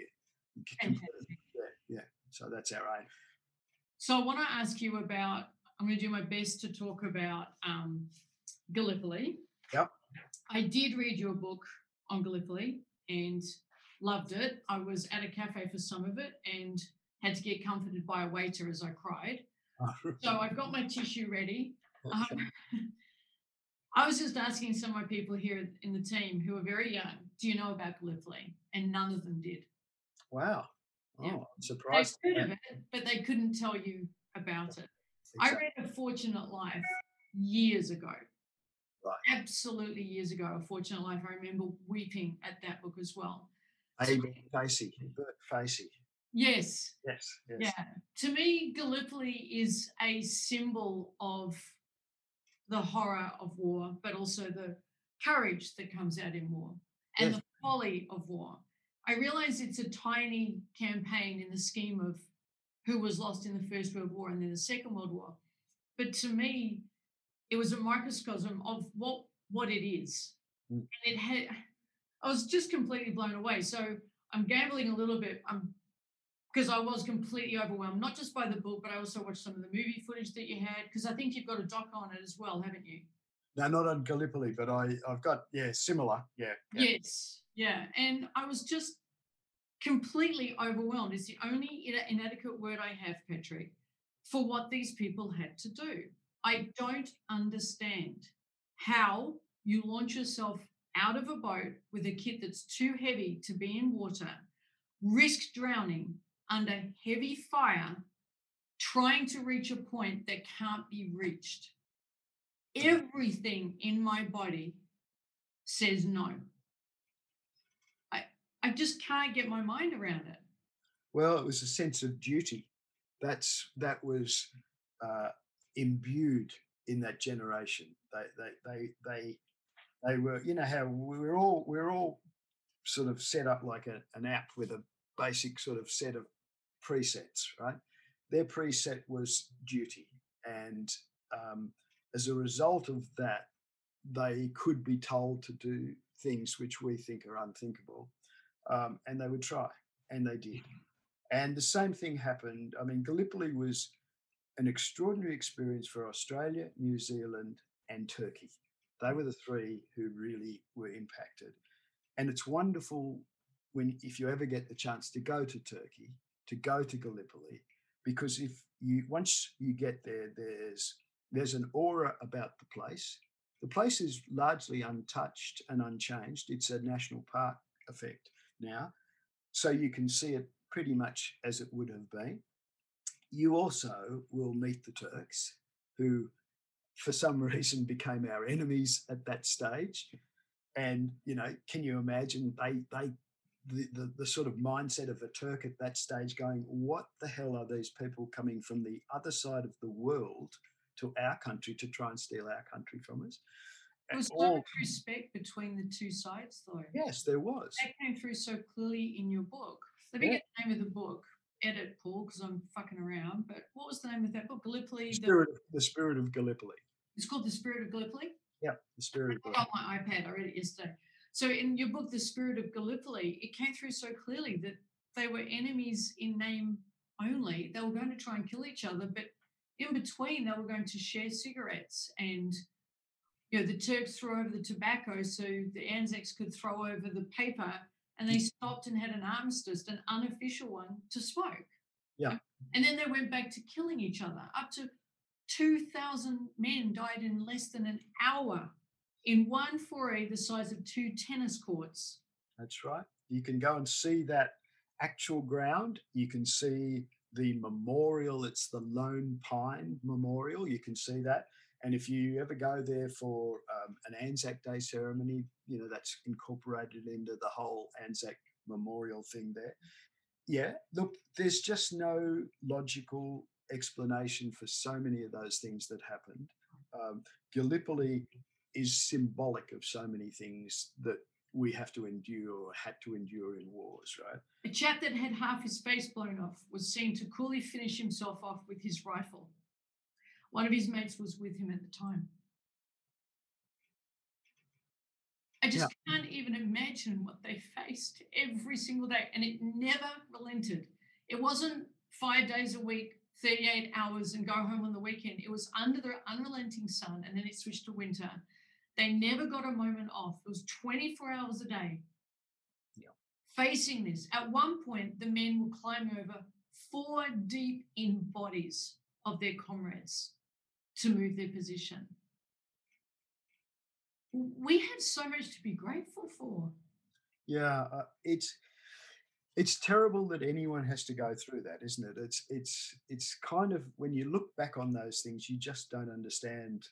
Yeah. So that's our aim. So I want to ask you about. I'm going to do my best to talk about Gallipoli. Yep. I did read your book on Gallipoli and loved it. I was at a cafe for some of it and had to get comforted by a waiter as I cried. So I've got my tissue ready. I was just asking some of my people here in the team who are very young, do you know about Gallipoli? And none of them did. Wow. Yeah. Oh, I'm They've surprised. heard of it, but they couldn't tell you about it. I Exactly. read A Fortunate Life years ago, Right. absolutely years ago. A Fortunate Life. I remember weeping at that book as well. To Abel Facey, Bert Facey. yes, Yes, yeah. yes, To me, Gallipoli is a symbol of the horror of war, but also the courage that comes out in war and yes. the folly of war. I realize it's a tiny campaign in the scheme of who was lost in the First World War and then the Second World War. But to me, it was a microcosm of what it is. Mm. And it had I was just completely blown away. So I'm gambling a little bit. Because I was completely overwhelmed, not just by the book, but I also watched some of the movie footage that you had. Because I think you've got a doc on it as well, haven't you? No, not on Gallipoli, but I've got, yeah, similar. Yeah, yeah. Yes. Yeah. And I was just completely overwhelmed. It's the only inadequate word I have, Patrick, for what these people had to do. I don't understand how you launch yourself out of a boat with a kit that's too heavy to be in water, risk drowning under heavy fire, trying to reach a point that can't be reached. Everything in my body says no. I, I just can't get my mind around it. Well, it was a sense of duty. That was uh, imbued in that generation. They were, you know, how we're all sort of set up like an app with a basic sort of set of presets, right? Their preset was duty, and um, as a result of that, they could be told to do things which we think are unthinkable, and they would try, and they did. And the same thing happened. I mean, Gallipoli was an extraordinary experience for Australia, New Zealand, and Turkey. They were the three who really were impacted. And it's wonderful when, if you ever get the chance to go to Turkey, to go to Gallipoli, because if you once you get there, there's an aura about the place. The place is largely untouched and unchanged. It's a national park effect now, so you can see it pretty much as it would have been. You also will meet the Turks, who for some reason became our enemies at that stage. And you know, can you imagine the sort of mindset of a Turk at that stage going, what the hell are these people coming from the other side of the world to our country to try and steal our country from us? There was so All much respect between the two sides, though. yes, there was. That came through so clearly in your book. Let me Yeah, get the name of the book. Edit, Paul, because I'm fucking around. But what was the name of that book? Gallipoli. the spirit of Gallipoli. It's called The Spirit of Gallipoli. Yeah, the spirit of I got Gallipoli. my iPad. I read it yesterday. So in your book, The Spirit of Gallipoli, it came through so clearly that they were enemies in name only. They were going to try and kill each other, but in between, they were going to share cigarettes. And the Turks threw over the tobacco so the Anzacs could throw over the paper, and they stopped and had an armistice, an unofficial one, to smoke. Yeah, And then they went back to killing each other. Up to 2,000 men died in less than an hour in one foray the size of two tennis courts. that's right. You can go and see that actual ground. You can see the memorial. It's the Lone Pine Memorial. You can see that. And if you ever go there for an Anzac Day ceremony, you know, that's incorporated into the whole Anzac Memorial thing there. Yeah, look, there's just no logical explanation for so many of those things that happened. Um, Gallipoli is symbolic of so many things that we have to endure or had to endure in wars, right? A chap that had half his face blown off was seen to coolly finish himself off with his rifle. One of his mates was with him at the time. I Yeah, just can't even imagine what they faced every single day. And it never relented. It wasn't 5 days a week, 38 hours, and go home on the weekend. It was under the unrelenting sun, and then it switched to winter. They never got a moment off. It was 24 hours a day yeah, facing this. At one point, the men were climbing over 4 deep in bodies of their comrades to move their position. We have so much to be grateful for. Yeah, it's terrible that anyone has to go through that, isn't it? It's kind of, when you look back on those things, you just don't understand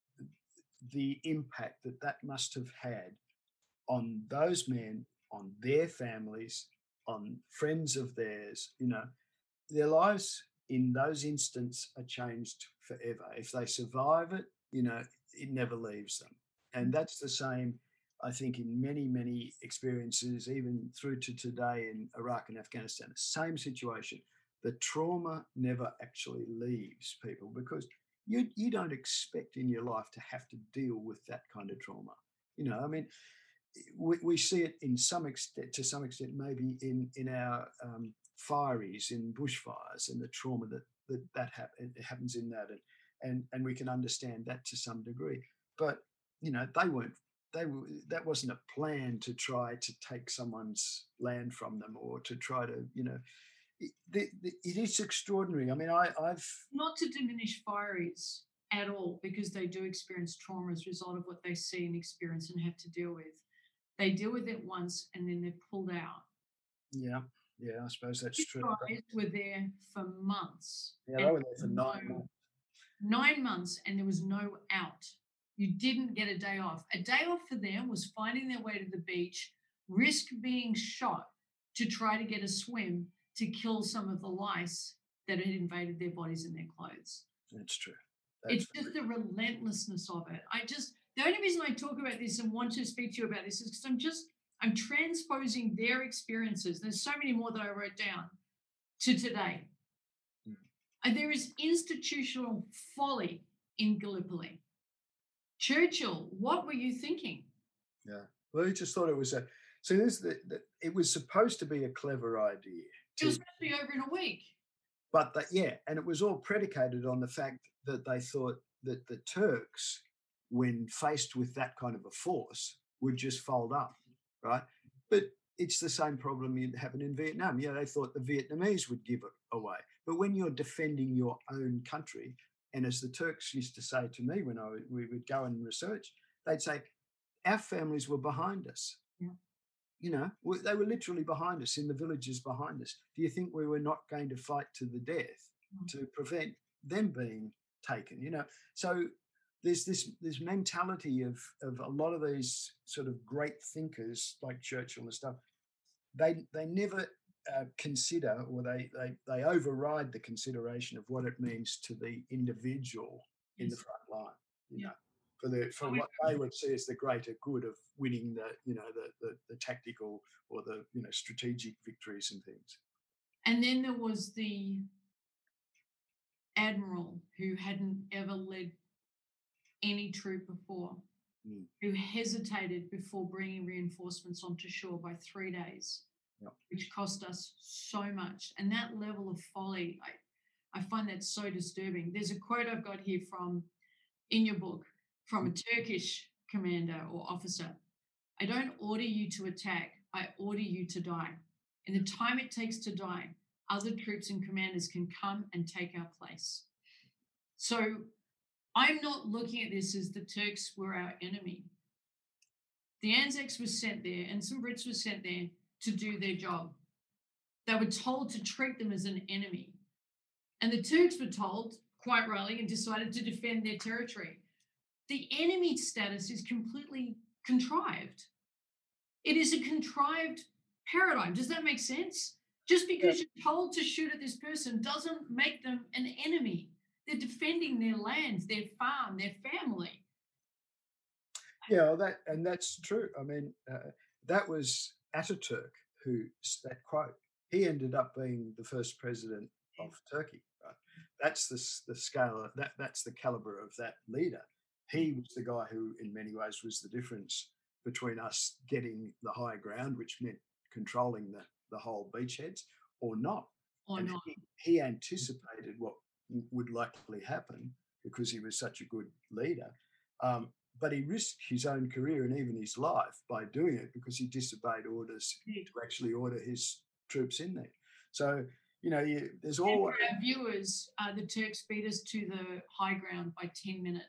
the impact that that must have had on those men, on their families, on friends of theirs. Their lives in those instances are changed forever. If they survive it, it never leaves them. And that's the same, I think, in many, many experiences, even through to today in Iraq and Afghanistan. Same situation. The trauma never actually leaves people, because you don't expect in your life to have to deal with that kind of trauma. I mean, we see it in some extent, to some extent, maybe in our fireys, in bushfires, and the trauma that happens in that, and we can understand that to some degree. But they weren't. That wasn't a plan to try to take someone's land from them, or to try to it is extraordinary. I mean, I've Not to diminish fireys at all, because they do experience trauma as a result of what they see and experience and have to deal with. They deal with it once and then they're pulled out. yeah, I suppose that's These true. guys were there for months Yeah, and they were there for no 9 months. 9 months, and there was no out. You didn't get a day off. A day off for them was finding their way to the beach, risk being shot to try to get a swim to kill some of the lice that had invaded their bodies and their clothes. That's true. That's It's just the relentlessness of it. The only reason I talk about this and want to speak to you about this is because I'm transposing their experiences. There's so many more that I wrote down to today. Mm. And there is institutional folly in Gallipoli. Churchill, what were you thinking? Yeah. Well, he just thought it was a. So it was supposed to be a clever idea. It was supposed to be over in a week. But and it was all predicated on the fact that they thought that the Turks, when faced with that kind of a force, would just fold up, right? But it's the same problem that happened in Vietnam. Yeah, they thought the Vietnamese would give it away. But when you're defending your own country, and as the Turks used to say to me when we would go and research, they'd say, our families were behind us. Yeah. They were literally behind us, in the villages behind us. Do you think we were not going to fight to the death to prevent them being taken? So there's this mentality of a lot of these sort of great thinkers like Churchill and stuff. They never consider, or they override the consideration of what it means to the individual in the front line. You know, for what they would see as the greater good of winning the tactical or the strategic victories and things. And then there was the admiral who hadn't ever led any troop before, who hesitated before bringing reinforcements onto shore by 3 days, which cost us so much. And that level of folly, I find that so disturbing. There's a quote I've got here in your book, from a Turkish commander or officer. I don't order you to attack, I order you to die. In the time it takes to die, other troops and commanders can come and take our place. So I'm not looking at this as the Turks were our enemy. The Anzacs were sent there, and some Brits were sent there to do their job. They were told to treat them as an enemy. And the Turks were told, quite rightly, and decided to defend their territory. The enemy status is completely contrived. It is a contrived paradigm. Does that make sense? Just because you're told to shoot at this person doesn't make them an enemy. They're defending their lands, their farm, their family. Yeah, that's true. I mean, that was Ataturk that quote. He ended up being the first president of Turkey. Right? That's the scale. That's the caliber of that leader. He was the guy who, in many ways, was the difference between us getting the high ground, which meant controlling the whole beachheads, or not. He anticipated what would likely happen because he was such a good leader. But he risked his own career and even his life by doing it because he disobeyed orders to actually order his troops in there. So, there's always... For our viewers, the Turks beat us to the high ground by 10 minutes.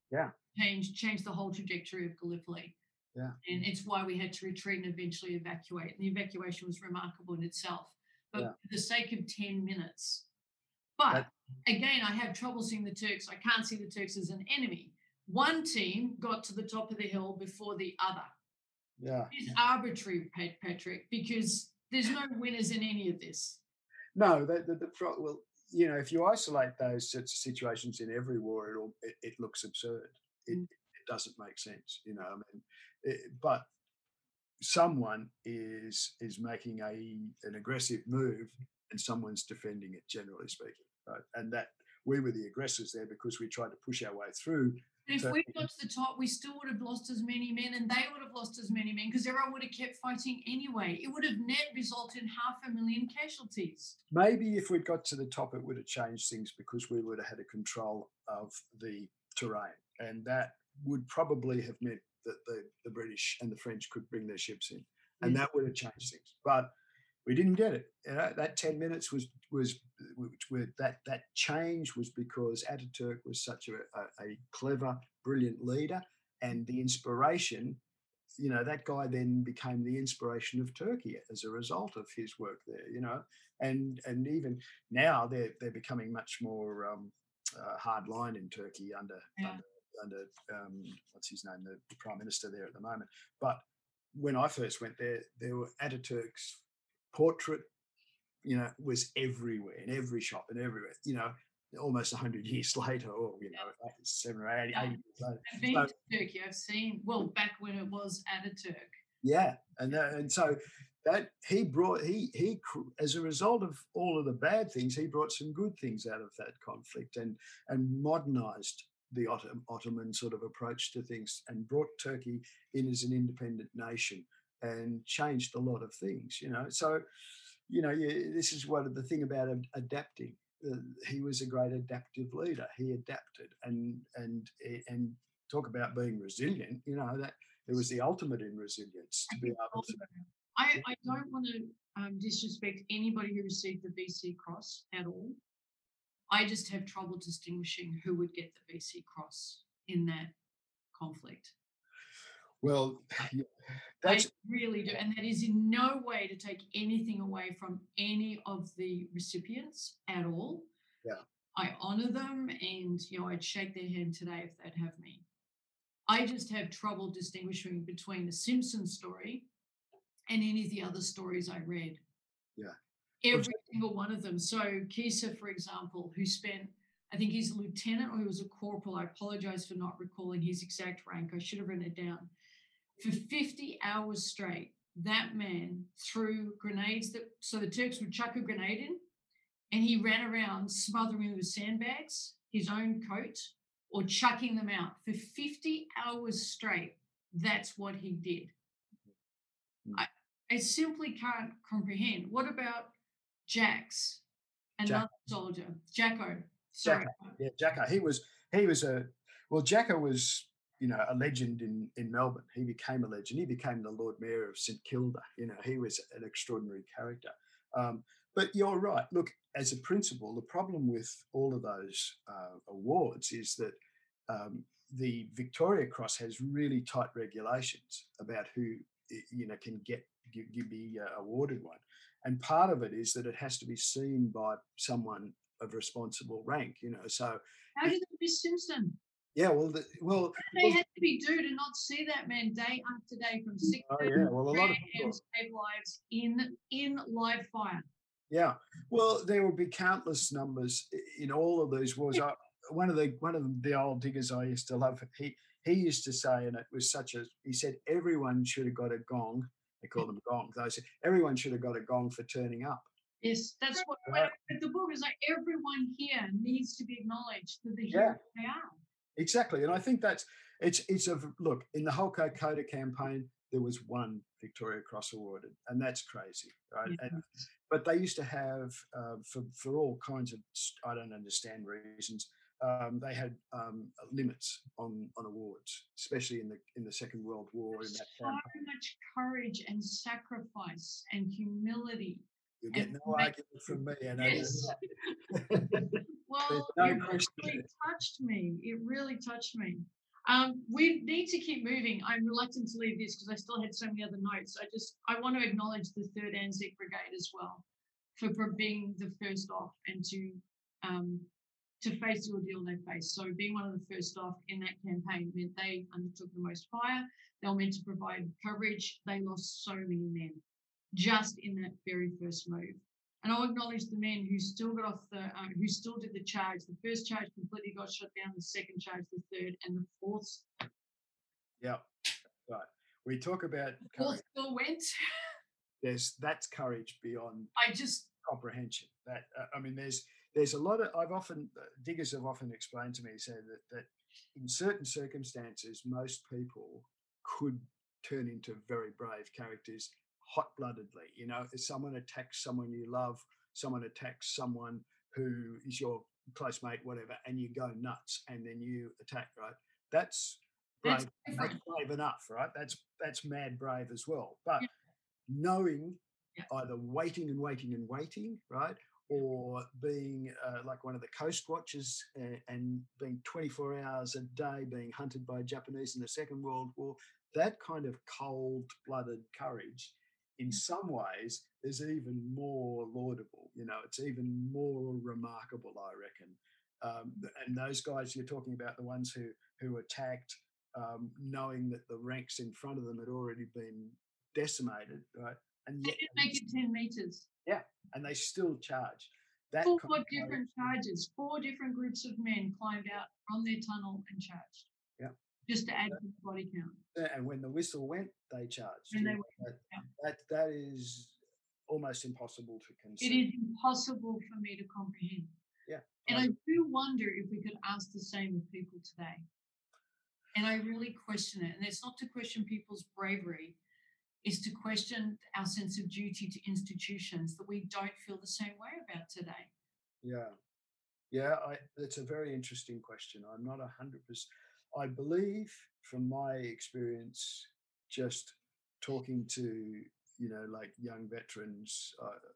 Yeah. Changed the whole trajectory of Gallipoli. Yeah. And it's why we had to retreat and eventually evacuate. And the evacuation was remarkable in itself, but Yeah. for the sake of 10 minutes. But That, again, I have trouble seeing the Turks. I can't see the Turks as an enemy. One team got to the top of the hill before the other. yeah. It's arbitrary, Patrick, because there's no winners in any of this. No, well, if you isolate those sorts of situations in every war, it looks absurd. It doesn't make sense, I mean, but someone is making an aggressive move, and someone's defending it. Generally speaking, right? And that we were the aggressors there because we tried to push our way through. But if we got to the top, we still would have lost as many men, and they would have lost as many men because everyone would have kept fighting anyway. It would have net resulted in 500,000 casualties. Maybe if we'd got to the top, it would have changed things because we would have had a control of the terrain, and that would probably have meant that the British and the French could bring their ships in, and that would have changed things. But we didn't get it. That 10 minutes was that change was because Ataturk was such a clever, brilliant leader, and the inspiration. That guy then became the inspiration of Turkey as a result of his work there. And even now they're becoming much more hard line in Turkey under what's his name, the prime minister there at the moment. But when I first went there were Ataturk's portrait, was everywhere in every shop and everywhere. Almost 100 years later, or 7 or 80 years later. I've been to Turkey. I've seen back when it was Ataturk. Yeah, and so that he as a result of all of the bad things, he brought some good things out of that conflict and modernised the Ottoman sort of approach to things and brought Turkey in as an independent nation and changed a lot of things. So this is one of the thing about adapting. He was a great adaptive leader. He adapted and talk about being resilient. That it was the ultimate in resilience to be able to. I don't want to disrespect anybody who received the VC Cross at all. I just have trouble distinguishing who would get the VC Cross in that conflict. Well, I really do. And that is in no way to take anything away from any of the recipients at all. Yeah. I honor them and, I'd shake their hand today if they'd have me. I just have trouble distinguishing between the Simpsons story and any of the other stories I read. Yeah. Every single one of them. So Kisa, for example, who spent, I think he's a lieutenant or he was a corporal. I apologize for not recalling his exact rank. I should have written it down. For 50 hours straight, that man threw grenades so the Turks would chuck a grenade in, and he ran around smothering with sandbags, his own coat, or chucking them out. For 50 hours straight, that's what he did. I simply can't comprehend. What about Jax, another soldier? Jacko. Sorry. Jacko. Jacko was, a legend in Melbourne. He became a legend. He became the Lord Mayor of St Kilda. He was an extraordinary character. But you're right. Look, as a principle, the problem with all of those awards is that the Victoria Cross has really tight regulations about who can be awarded one, and part of it is that it has to be seen by someone of responsible rank. So how did they miss Simpson? Yeah, they had to be due to not see that man day after day from 6 a lot of people save lives in live fire. Yeah, well, there will be countless numbers in all of these wars. One of the old diggers I used to love, he used to say, and it was he said everyone should have got a gong. They call them gongs. They said everyone should have got a gong for turning up. Yes, that's what when I read the book is like everyone here needs to be acknowledged for the heroes they are. Exactly, and I think look, in the whole Kokoda campaign, there was one Victoria Cross awarded, and that's crazy, right? Yeah. But they used to have, for all kinds of, I don't understand reasons, they had limits on awards, especially in the Second World War. So much courage and sacrifice and humility. You'll get no argument from me. Yes. Well, it really touched me. It really touched me. We need to keep moving. I'm reluctant to leave this because I still had so many other notes. I want to acknowledge the 3rd Anzac Brigade as well for being the first off and to face the ordeal they faced. So being one of the first off in that campaign meant they undertook the most fire. They were meant to provide coverage. They lost so many men just in that very first move. And I'll acknowledge the men who still got off who still did the charge. The first charge completely got shot down. The second charge, the third, and the fourth. Yeah, right. We talk about Fourth still went. That's courage beyond comprehension. That I mean, there's a lot of diggers have often explained to me, say that in certain circumstances, most people could turn into very brave characters hot-bloodedly. You know, if someone attacks someone you love, someone attacks someone who is your close mate, whatever, and you go nuts, and then you attack, right? That's brave. That's brave enough, right? That's mad brave as well. But knowing, either waiting and waiting and waiting, right, or being like one of the coast watchers and being 24 hours a day being hunted by Japanese in the Second World War, that kind of cold-blooded courage, in some ways, is even more laudable. You know, it's even more remarkable, I reckon. And those guys you're talking about, the ones who attacked, knowing that the ranks in front of them had already been decimated, right? And yet they didn't make it 10 meters. Yeah, and they still charged. Four different charges. 4 different groups of men climbed out from their tunnel and charged. Yeah. Just to add to the body count. And when the whistle went, they charged. And they went, that is almost impossible to conceive. It is impossible for me to comprehend. Yeah. And I do wonder if we could ask the same of people today. And I really question it. And it's not to question people's bravery, it's to question our sense of duty to institutions that we don't feel the same way about today. Yeah, that's a very interesting question. I'm not 100%. I believe, from my experience, just talking to, like young veterans.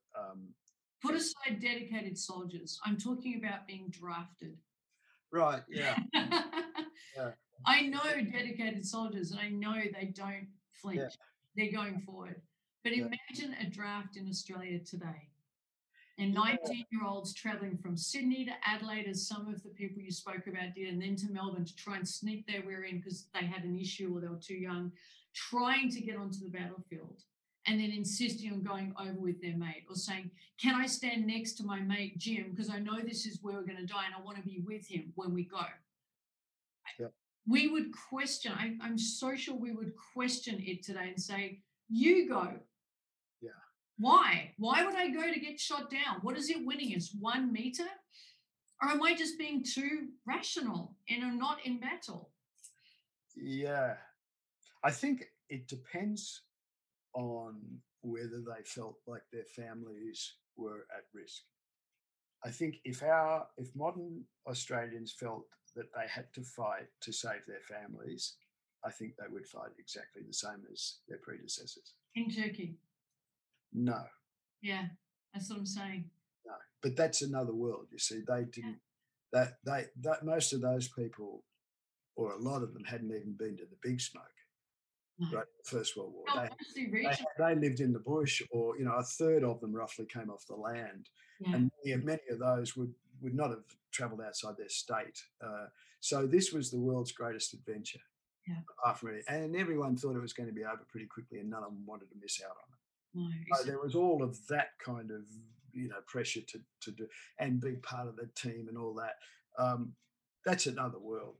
Put aside dedicated soldiers. I'm talking about being drafted. Right, yeah. Yeah. I know dedicated soldiers, and I know they don't flinch. Yeah. They're going forward. But imagine a draft in Australia today. And 19-year-olds travelling from Sydney to Adelaide, as some of the people you spoke about did, and then to Melbourne to try and sneak their way in because they had an issue or they were too young, trying to get onto the battlefield and then insisting on going over with their mate, or saying, can I stand next to my mate Jim because I know this is where we're going to die and I want to be with him when we go. Yeah. We would question, I'm so sure we would question it today and say, you go. Yeah. Why? Why would I go to get shot down? What is it winning us? 1 meter? Or am I just being too rational and I'm not in battle? Yeah. I think it depends on whether they felt like their families were at risk. I think if modern Australians felt that they had to fight to save their families, I think they would fight exactly the same as their predecessors. In Turkey? No. Yeah, that's what I'm saying. No, but that's another world. You see, they didn't. Yeah. That most of those people, or a lot of them, hadn't even been to the Big Smoke. No. Right, the First World War. They lived in the bush, or a third of them roughly came off the land, and many of those would not have travelled outside their state. So this was the world's greatest adventure. Yeah. Apart from it, and everyone thought it was going to be over pretty quickly, and none of them wanted to miss out on it. No, exactly. So there was all of that kind of pressure to do and be part of the team and all that. That's another world,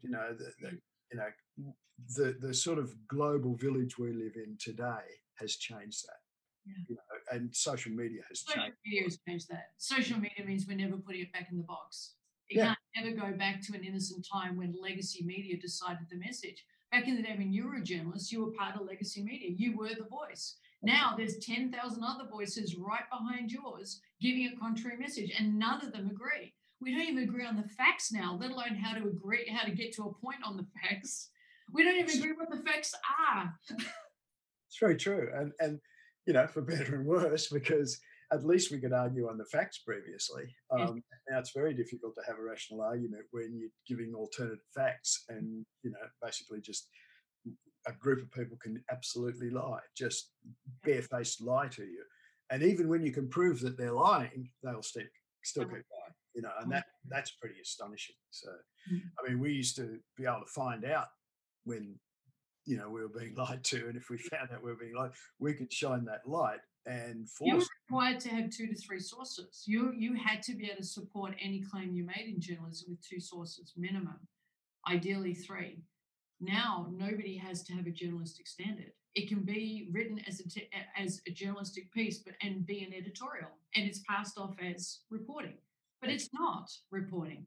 the sort of global village we live in today has changed that. Yeah. And social media has changed. Social media has changed that. Social media means we're never putting it back in the box. It can't ever go back to an innocent time when legacy media decided the message. Back in the day when you were a journalist, you were part of legacy media. You were the voice. Now there's 10,000 other voices right behind yours giving a contrary message, and none of them agree. We don't even agree on the facts now, let alone how to get to a point on the facts. We don't even agree what the facts are. It's very true. And for better and worse, because at least we could argue on the facts previously. Yes. Now it's very difficult to have a rational argument when you're giving alternative facts and, basically just a group of people can absolutely lie, just barefaced lie to you. And even when you can prove that they're lying, they'll still keep lying, and that's pretty astonishing. So, I mean, we used to be able to find out when, we were being lied to. And if we found out we were being lied, we could shine that light and You were force. required to have 2 to 3 sources. You had to be able to support any claim you made in journalism with 2 sources minimum, ideally 3. Now nobody has to have a journalistic standard. It can be written as a journalistic piece, but and be an editorial, and it's passed off as reporting, but it's not reporting.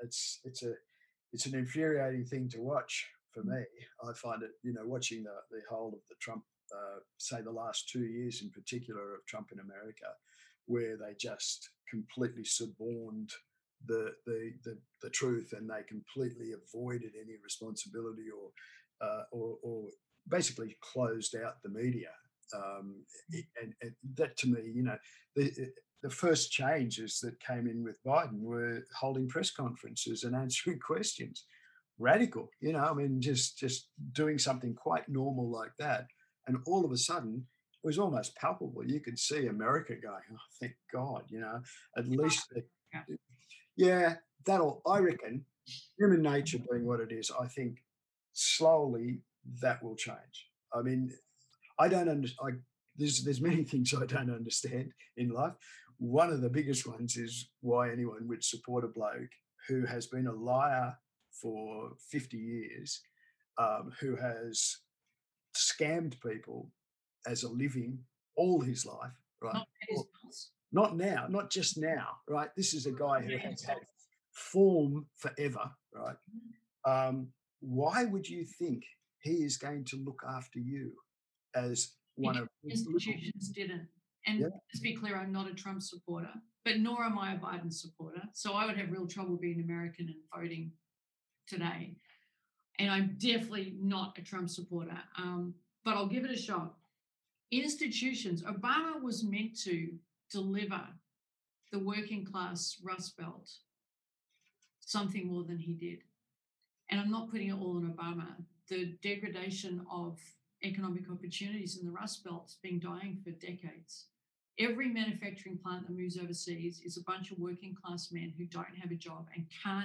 It's an infuriating thing to watch for me. I find it, watching the whole of the Trump, say the last 2 years in particular of Trump in America, where they just completely suborned the truth, and they completely avoided any responsibility or basically closed out the media. And that to me, the first changes that came in with Biden were holding press conferences and answering questions. Radical, I mean, just doing something quite normal like that, and all of a sudden it was almost palpable. You could see America going, "Oh, thank God!" At least, yeah, that'll. I reckon, human nature being what it is, I think slowly that will change. I mean, I don't understand. There's many things I don't understand in life. One of the biggest ones is why anyone would support a bloke who has been a liar for 50 years, who has scammed people as a living all his life, right? Not his bills. Not now, not just now, right? This is a guy who Not has his had bills. form forever, right? Why would you think he is going to look after you as one Because of institutions didn't. Yeah. And let's be clear, I'm not a Trump supporter, but nor am I a Biden supporter. So I would have real trouble being American and voting today. And I'm definitely not a Trump supporter, but I'll give it a shot. Institutions, Obama was meant to deliver the working class Rust Belt something more than he did. And I'm not putting it all on Obama. The degradation of economic opportunities in the Rust Belt's been dying for decades. Every manufacturing plant that moves overseas is a bunch of working class men who don't have a job and can't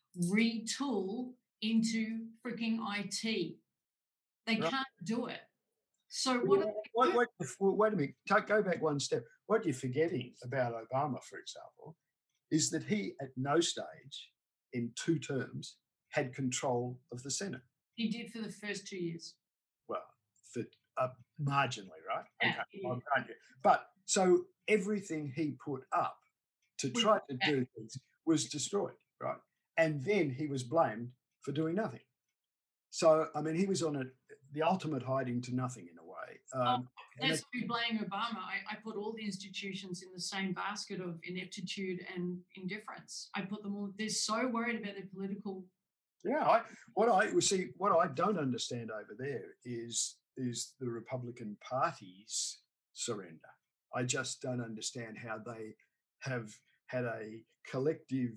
retool into freaking IT. They Right. can't do it. So what? Wait a minute. Go back one step. What you're forgetting about Obama, for example, is that he at no stage in 2 terms had control of the Senate. He did for the first 2 years. Well, for, marginally, right? Yeah, Okay, he I'll did. grant you. But so everything he put up to Was try to bad. do things was destroyed, right? And then he was blamed for doing nothing. So, I mean, he was on the ultimate hiding to nothing in a way. Oh, And that's why blaming Obama. I put all the institutions in the same basket of ineptitude and indifference. I put them all. They're so worried about their political. yeah, what I don't understand over there is the Republican Party's surrender. I just don't understand how they have had a collective,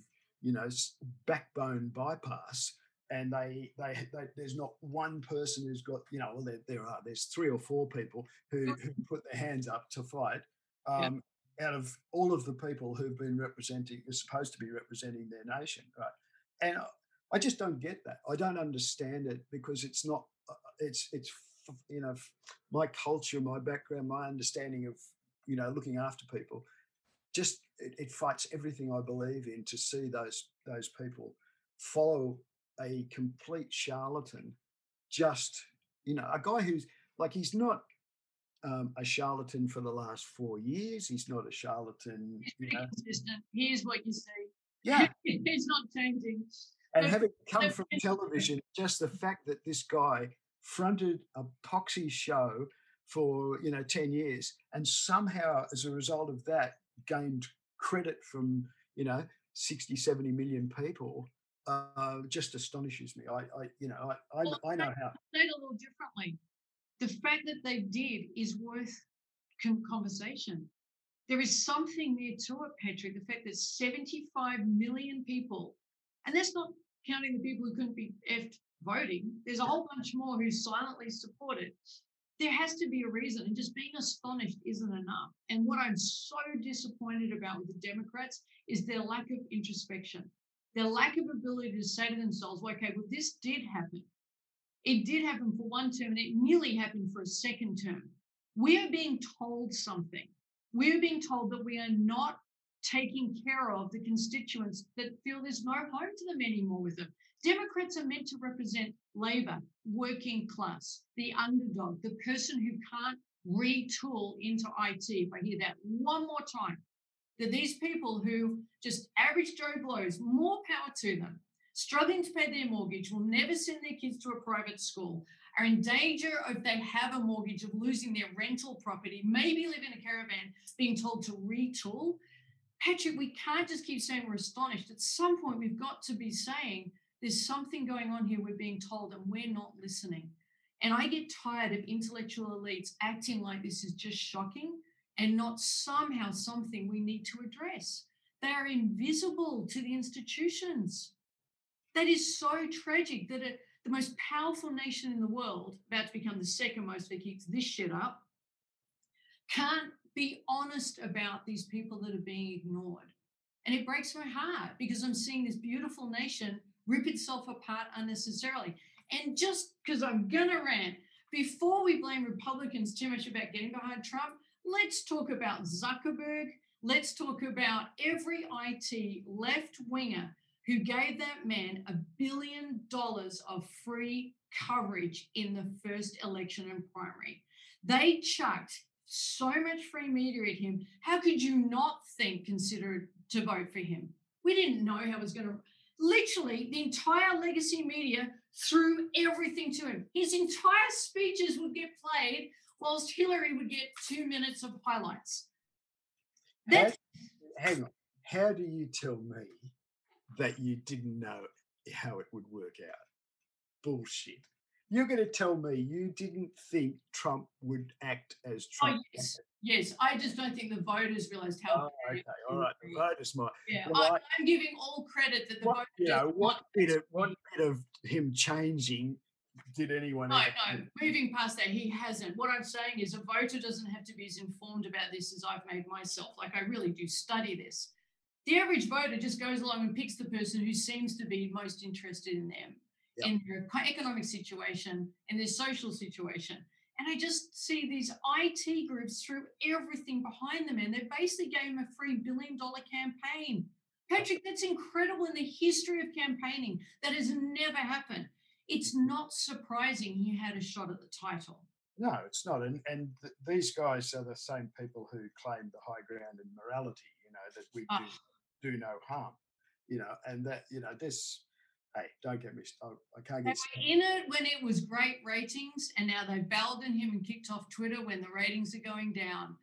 backbone bypass, and they there's not one person who's got, well, there's 3 or 4 people who put their hands up to fight. Yeah. Out of all of the people who've been supposed to be representing their nation, right? And I just don't get that. I don't understand it because it's not. It's my culture, my background, my understanding of looking after people. Just it fights everything I believe in to see those people follow a complete charlatan. Just a guy who's like he's not a charlatan for the last 4 years. He's not a charlatan. He's pretty consistent. Here's what you see. Yeah. He's not changing. And So- having come so- from television, just the fact that this guy fronted a poxy show for 10 years and somehow as a result of that gained credit from 60, 70 million people just astonishes me. I know how. Say it a little differently. The fact that they did is worth conversation. there is something there to it, Patrick. The fact that 75 million people, and that's not counting the people who couldn't be effed voting, there's a whole bunch more who silently support it. There has to be a reason, and just being astonished isn't enough. And what I'm so disappointed about with the Democrats is their lack of introspection, their lack of ability to say to themselves, well, okay, well, this did happen. It did happen for one term and it nearly happened for a second term. We are being told something. We're being told that we are not taking care of the constituents that feel there's no home to them anymore with them. Democrats are meant to represent Labor, working class, the underdog, the person who can't retool into IT. If I hear that one more time, that these people who just average Joe blows, more power to them, struggling to pay their mortgage, will never send their kids to a private school, are in danger if they have a mortgage of losing their rental property, maybe live in a caravan, being told to retool. Patrick, we can't just keep saying we're astonished. At some point, we've got to be saying there's something going on here we're being told and we're not listening. And I get tired of intellectual elites acting like this is just shocking and not somehow something we need to address. They are invisible to the institutions. That is so tragic that the most powerful nation in the world, about to become the second most if it keeps this shit up, can't be honest about these people that are being ignored. And it breaks my heart because I'm seeing this beautiful nation rip itself apart unnecessarily. And just because I'm going to rant, before we blame Republicans too much about getting behind Trump, let's talk about Zuckerberg. Let's talk about every IT left winger who gave that man $1 billion of free coverage in the first election and primary. They chucked so much free media at him. How could you not consider to vote for him? We didn't know how it was going to. Literally, the entire legacy media threw everything to him. His entire speeches would get played, whilst Hillary would get 2 minutes of highlights. Hang on. How do you tell me that you didn't know how it would work out? Bullshit. You're going to tell me you didn't think Trump would act as Trump? Oh, yes. I just don't think the voters realised how. Oh, okay, all right. The voters might. Yeah, well, I'm giving all credit that the voters. What bit of him changing did anyone? No. Moving past that, he hasn't. What I'm saying is, a voter doesn't have to be as informed about this as I've made myself. Like, I really do study this. The average voter just goes along and picks the person who seems to be most interested in them. Yep. In their economic situation, in their social situation. And I just see these IT groups threw everything behind them, and they basically gave him a free $1 billion campaign. Patrick, that's incredible in the history of campaigning. That has never happened. It's not surprising he had a shot at the title. No, it's not. And these guys are the same people who claim the high ground in morality, that we do no harm, and that, this. Hey, don't get me started. I can't get started. In it when it was great ratings, and now they've abandoned him and kicked off Twitter when the ratings are going down.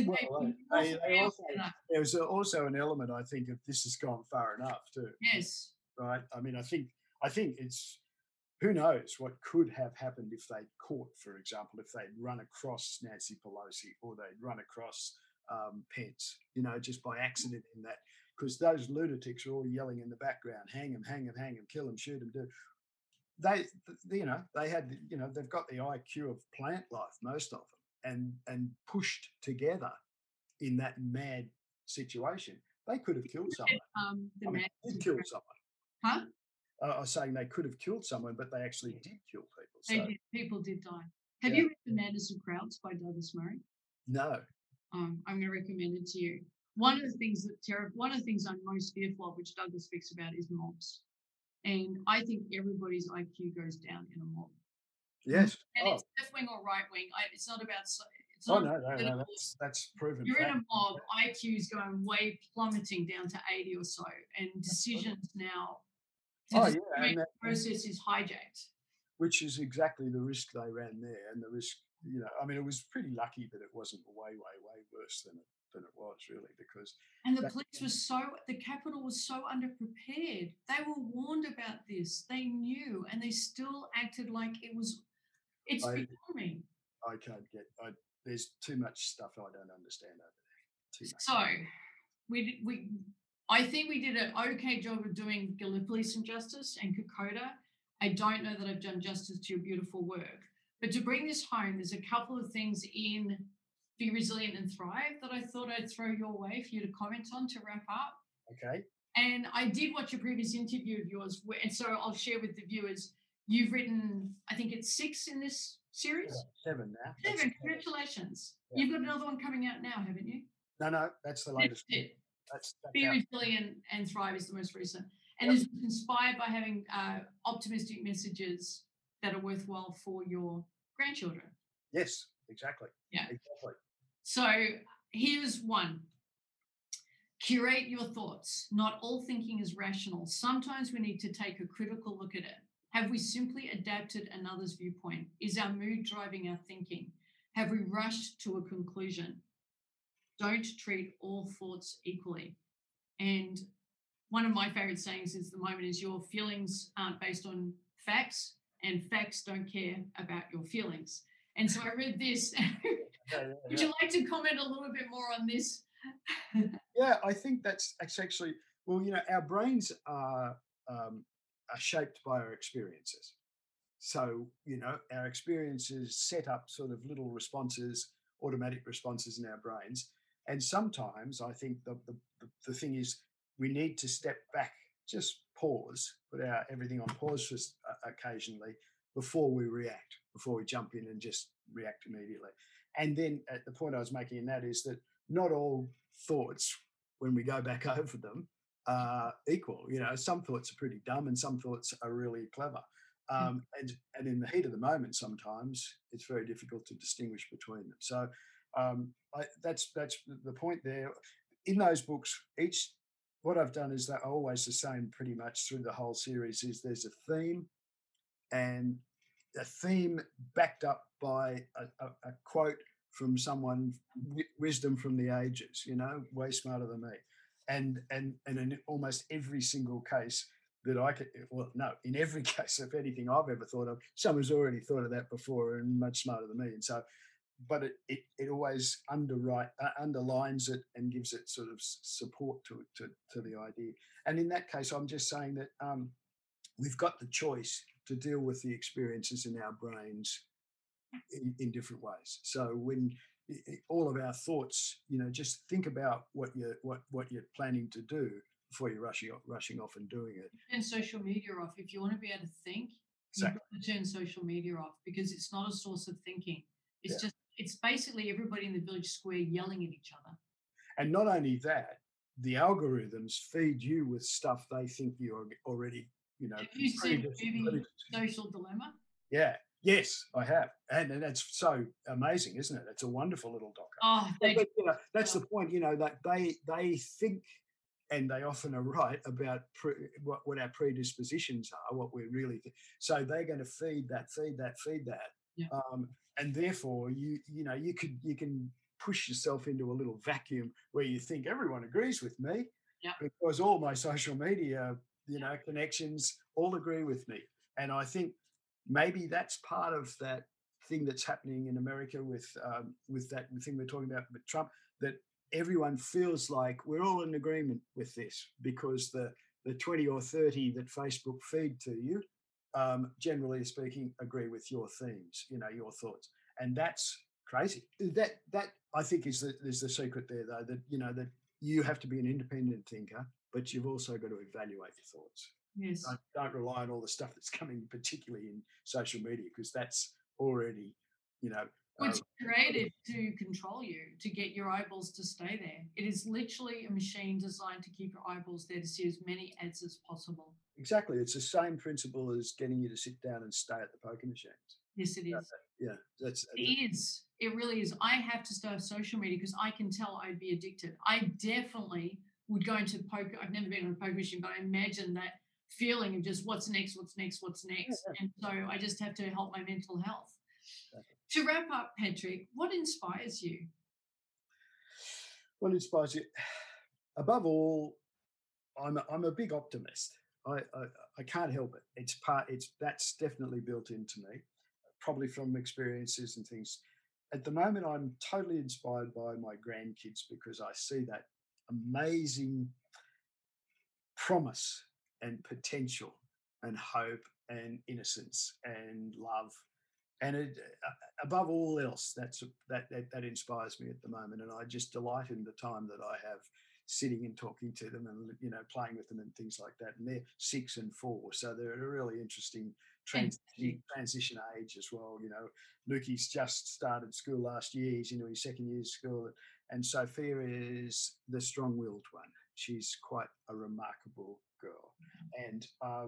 There's also an element, I think, of this has gone far enough too. Yes. Right. I mean, I think it's, who knows what could have happened if they'd caught, for example, if they'd run across Nancy Pelosi or they'd run across Pence, just by accident in that. Because those lunatics are all yelling in the background, hang him, kill him, shoot him, do. They had, they've got the IQ of plant life, most of them, and pushed together in that mad situation. They could have killed someone. They did kill someone. Huh? I was saying they could have killed someone, but they actually did kill people. They did. People did die. Have you read The Madness of Crowds by Douglas Murray? No. I'm going to recommend it to you. One of the things I'm most fearful of, which Douglas speaks about, is mobs. And I think everybody's IQ goes down in a mob. Yes. And it's left wing or right wing. It's not about. No, that's proven. You're in a mob, IQ's going way plummeting down to 80 or so, and decisions now. The process is hijacked. Which is exactly the risk they ran there, and the risk. It was pretty lucky that it wasn't way worse than it was, really, because. And the police the Capitol was so underprepared. They were warned about this. They knew, and they still acted like it was. It's beyond me. I can't get. There's too much stuff I don't understand over too much. So we I think we did an okay job of doing Gallipoli some justice and Kokoda. I don't know that I've done justice to your beautiful work. But to bring this home, there's a couple of things in Be Resilient and Thrive that I thought I'd throw your way for you to comment on to wrap up. Okay. And I did watch a previous interview of yours, and so I'll share with the viewers. You've written, I think it's 6 in this series. Seven now. Seven. Congratulations. Yeah. You've got another one coming out now, haven't you? No, that's the latest. That's it. That's Be out. Resilient and Thrive is the most recent. And it's inspired by having optimistic messages that are worthwhile for your grandchildren. Yes, exactly. Yeah. Exactly. So here's one. Curate your thoughts. Not all thinking is rational. Sometimes we need to take a critical look at it. Have we simply adapted another's viewpoint? Is our mood driving our thinking? Have we rushed to a conclusion? Don't treat all thoughts equally. And one of my favorite sayings is the moment is your feelings aren't based on facts, and facts don't care about your feelings. And so I read this. Would you like to comment a little bit more on this? Yeah, I think that's actually, well, our brains are shaped by our experiences. So, our experiences set up sort of little responses, automatic responses in our brains. And sometimes I think the thing is we need to step back, just pause, put everything on pause just occasionally before we react, before we jump in and just react immediately. And then the point I was making in that is that not all thoughts, when we go back over them, are equal. Some thoughts are pretty dumb and some thoughts are really clever. And in the heat of the moment, sometimes it's very difficult to distinguish between them. So that's the point there. In those books, what I've done is they're always the same pretty much through the whole series. Is there's a theme, and a theme backed up by a quote from someone, wisdom from the ages, way smarter than me. And in almost every single case that I could, in every case of anything I've ever thought of, someone's already thought of that before and much smarter than me. And so, but it always underlines it and gives it sort of support to the idea. And in that case, I'm just saying that we've got the choice to deal with the experiences in our brains in different ways. So when all of our thoughts, just think about what you're planning to do before you're rushing off and doing it. Turn social media off. If you want to be able to think, exactly. You've got to turn social media off, because it's not a source of thinking. It's basically everybody in the village square yelling at each other. And not only that, the algorithms feed you with stuff they think you're already, Have you seen the movie Social Dilemma? Yeah. Yes, I have. And that's so amazing, isn't it? It's a wonderful little doco. Oh, that's the point, that they think, and they often are right about what our predispositions are, what we really think. So they're going to feed that. Yeah. And therefore, you can push yourself into a little vacuum where you think everyone agrees with me, because all my social media, connections all agree with me. And I think maybe that's part of that thing that's happening in America with that thing we're talking about with Trump, that everyone feels like we're all in agreement with this, because the 20 or 30 that Facebook feed to you, generally speaking, agree with your themes, your thoughts. And that's crazy. That I think is the secret there, though, that, that you have to be an independent thinker, but you've also got to evaluate your thoughts. Yes. Don't rely on all the stuff that's coming, particularly in social media, because that's already, it's created to control you, to get your eyeballs to stay there. It is literally a machine designed to keep your eyeballs there to see as many ads as possible. Exactly. It's the same principle as getting you to sit down and stay at the poker machines. Yes, it is. Yeah, it is. It really is. I have to stay off social media because I can tell I'd be addicted. I definitely would go into poker. I've never been on a poker machine, but I imagine that feeling of just what's next. Yeah. And so I just have to help my mental health. Exactly. To wrap up, Patrick, what inspires you? What inspires you? Above all, I'm a big optimist. I can't help it. That's definitely built into me, probably from experiences and things. at the moment, I'm totally inspired by my grandkids because I see that amazing promise and potential and hope and innocence and love. And above all else, that inspires me at the moment, and I just delight in the time that I have sitting and talking to them, and playing with them and things like that. And they're 6 and 4, so they're at a really interesting Fantastic. transition age as well. Lukey's just started school last year; he's into his second year of school, and Sophia is the strong-willed one. She's quite a remarkable girl, and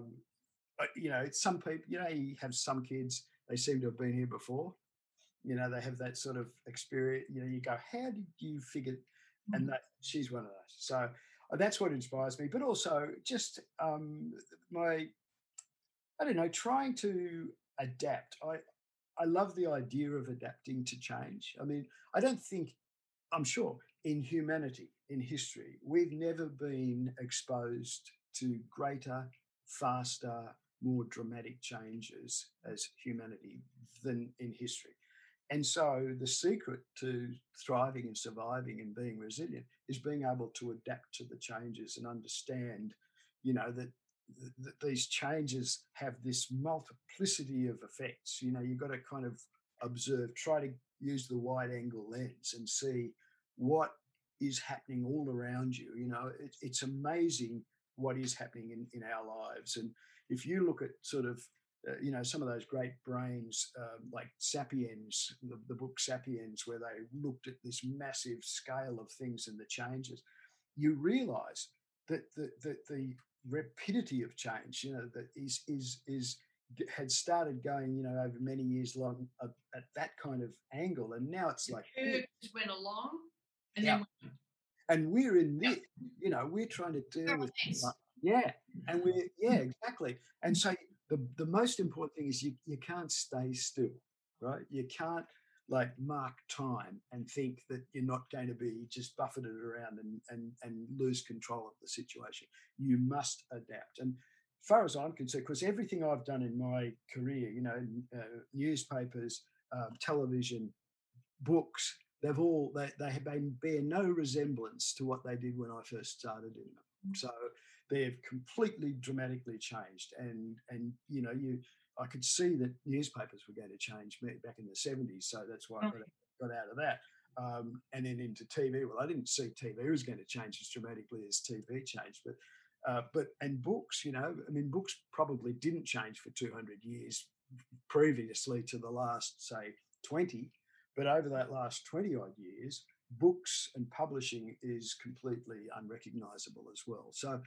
some people, you have some kids, they seem to have been here before. They have that sort of experience. You go, how did you figure? And Mm. that she's one of those. So that's what inspires me. But also just my, I don't know, trying to adapt. I love the idea of adapting to change. I mean, I don't think, I'm sure in humanity, in history, we've never been exposed to greater, faster, more dramatic changes as humanity than in history. And so the secret to thriving and surviving and being resilient is being able to adapt to the changes and understand, that these changes have this multiplicity of effects. You've got to kind of observe, try to use the wide angle lens and see what is happening all around you. It's amazing what is happening in our lives. And if you look at sort of, some of those great brains, like Sapiens, the book Sapiens, where they looked at this massive scale of things and the changes, you realize that the rapidity of change, that is had started going, over many years long at that kind of angle, and now it's The like, curve just went along and yeah, then and we're in yeah, this, we're trying to we're deal on with, this. yeah, and we're, yeah, exactly. And so the most important thing is you can't stay still, right? You can't like mark time and think that you're not going to be just buffeted around and lose control of the situation. You must adapt. And as far as I'm concerned, because everything I've done in my career, newspapers, television, books, they bear no resemblance to what they did when I first started in them. So they've completely dramatically changed, and I could see that newspapers were going to change back in the 70s, so that's why I got out of that. And then into TV. Well, I didn't see TV was going to change as dramatically as TV changed, but and books, I mean, books probably didn't change for 200 years previously to the last, say, 20. But over that last 20 odd years, books and publishing is completely unrecognizable as well. So,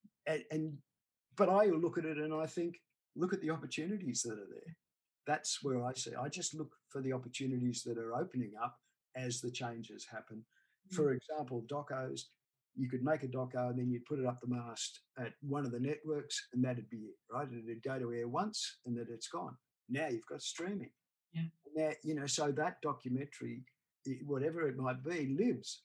and but I look at it and I think, look at the opportunities that are there. That's where I see. I just look for the opportunities that are opening up as the changes happen. For example, docos, you could make a doco and then you'd put it up the mast at one of the networks and that'd be it, right? It'd go to air once and then it's gone. Now you've got streaming. Yeah. Now, so that documentary, whatever it might be, lives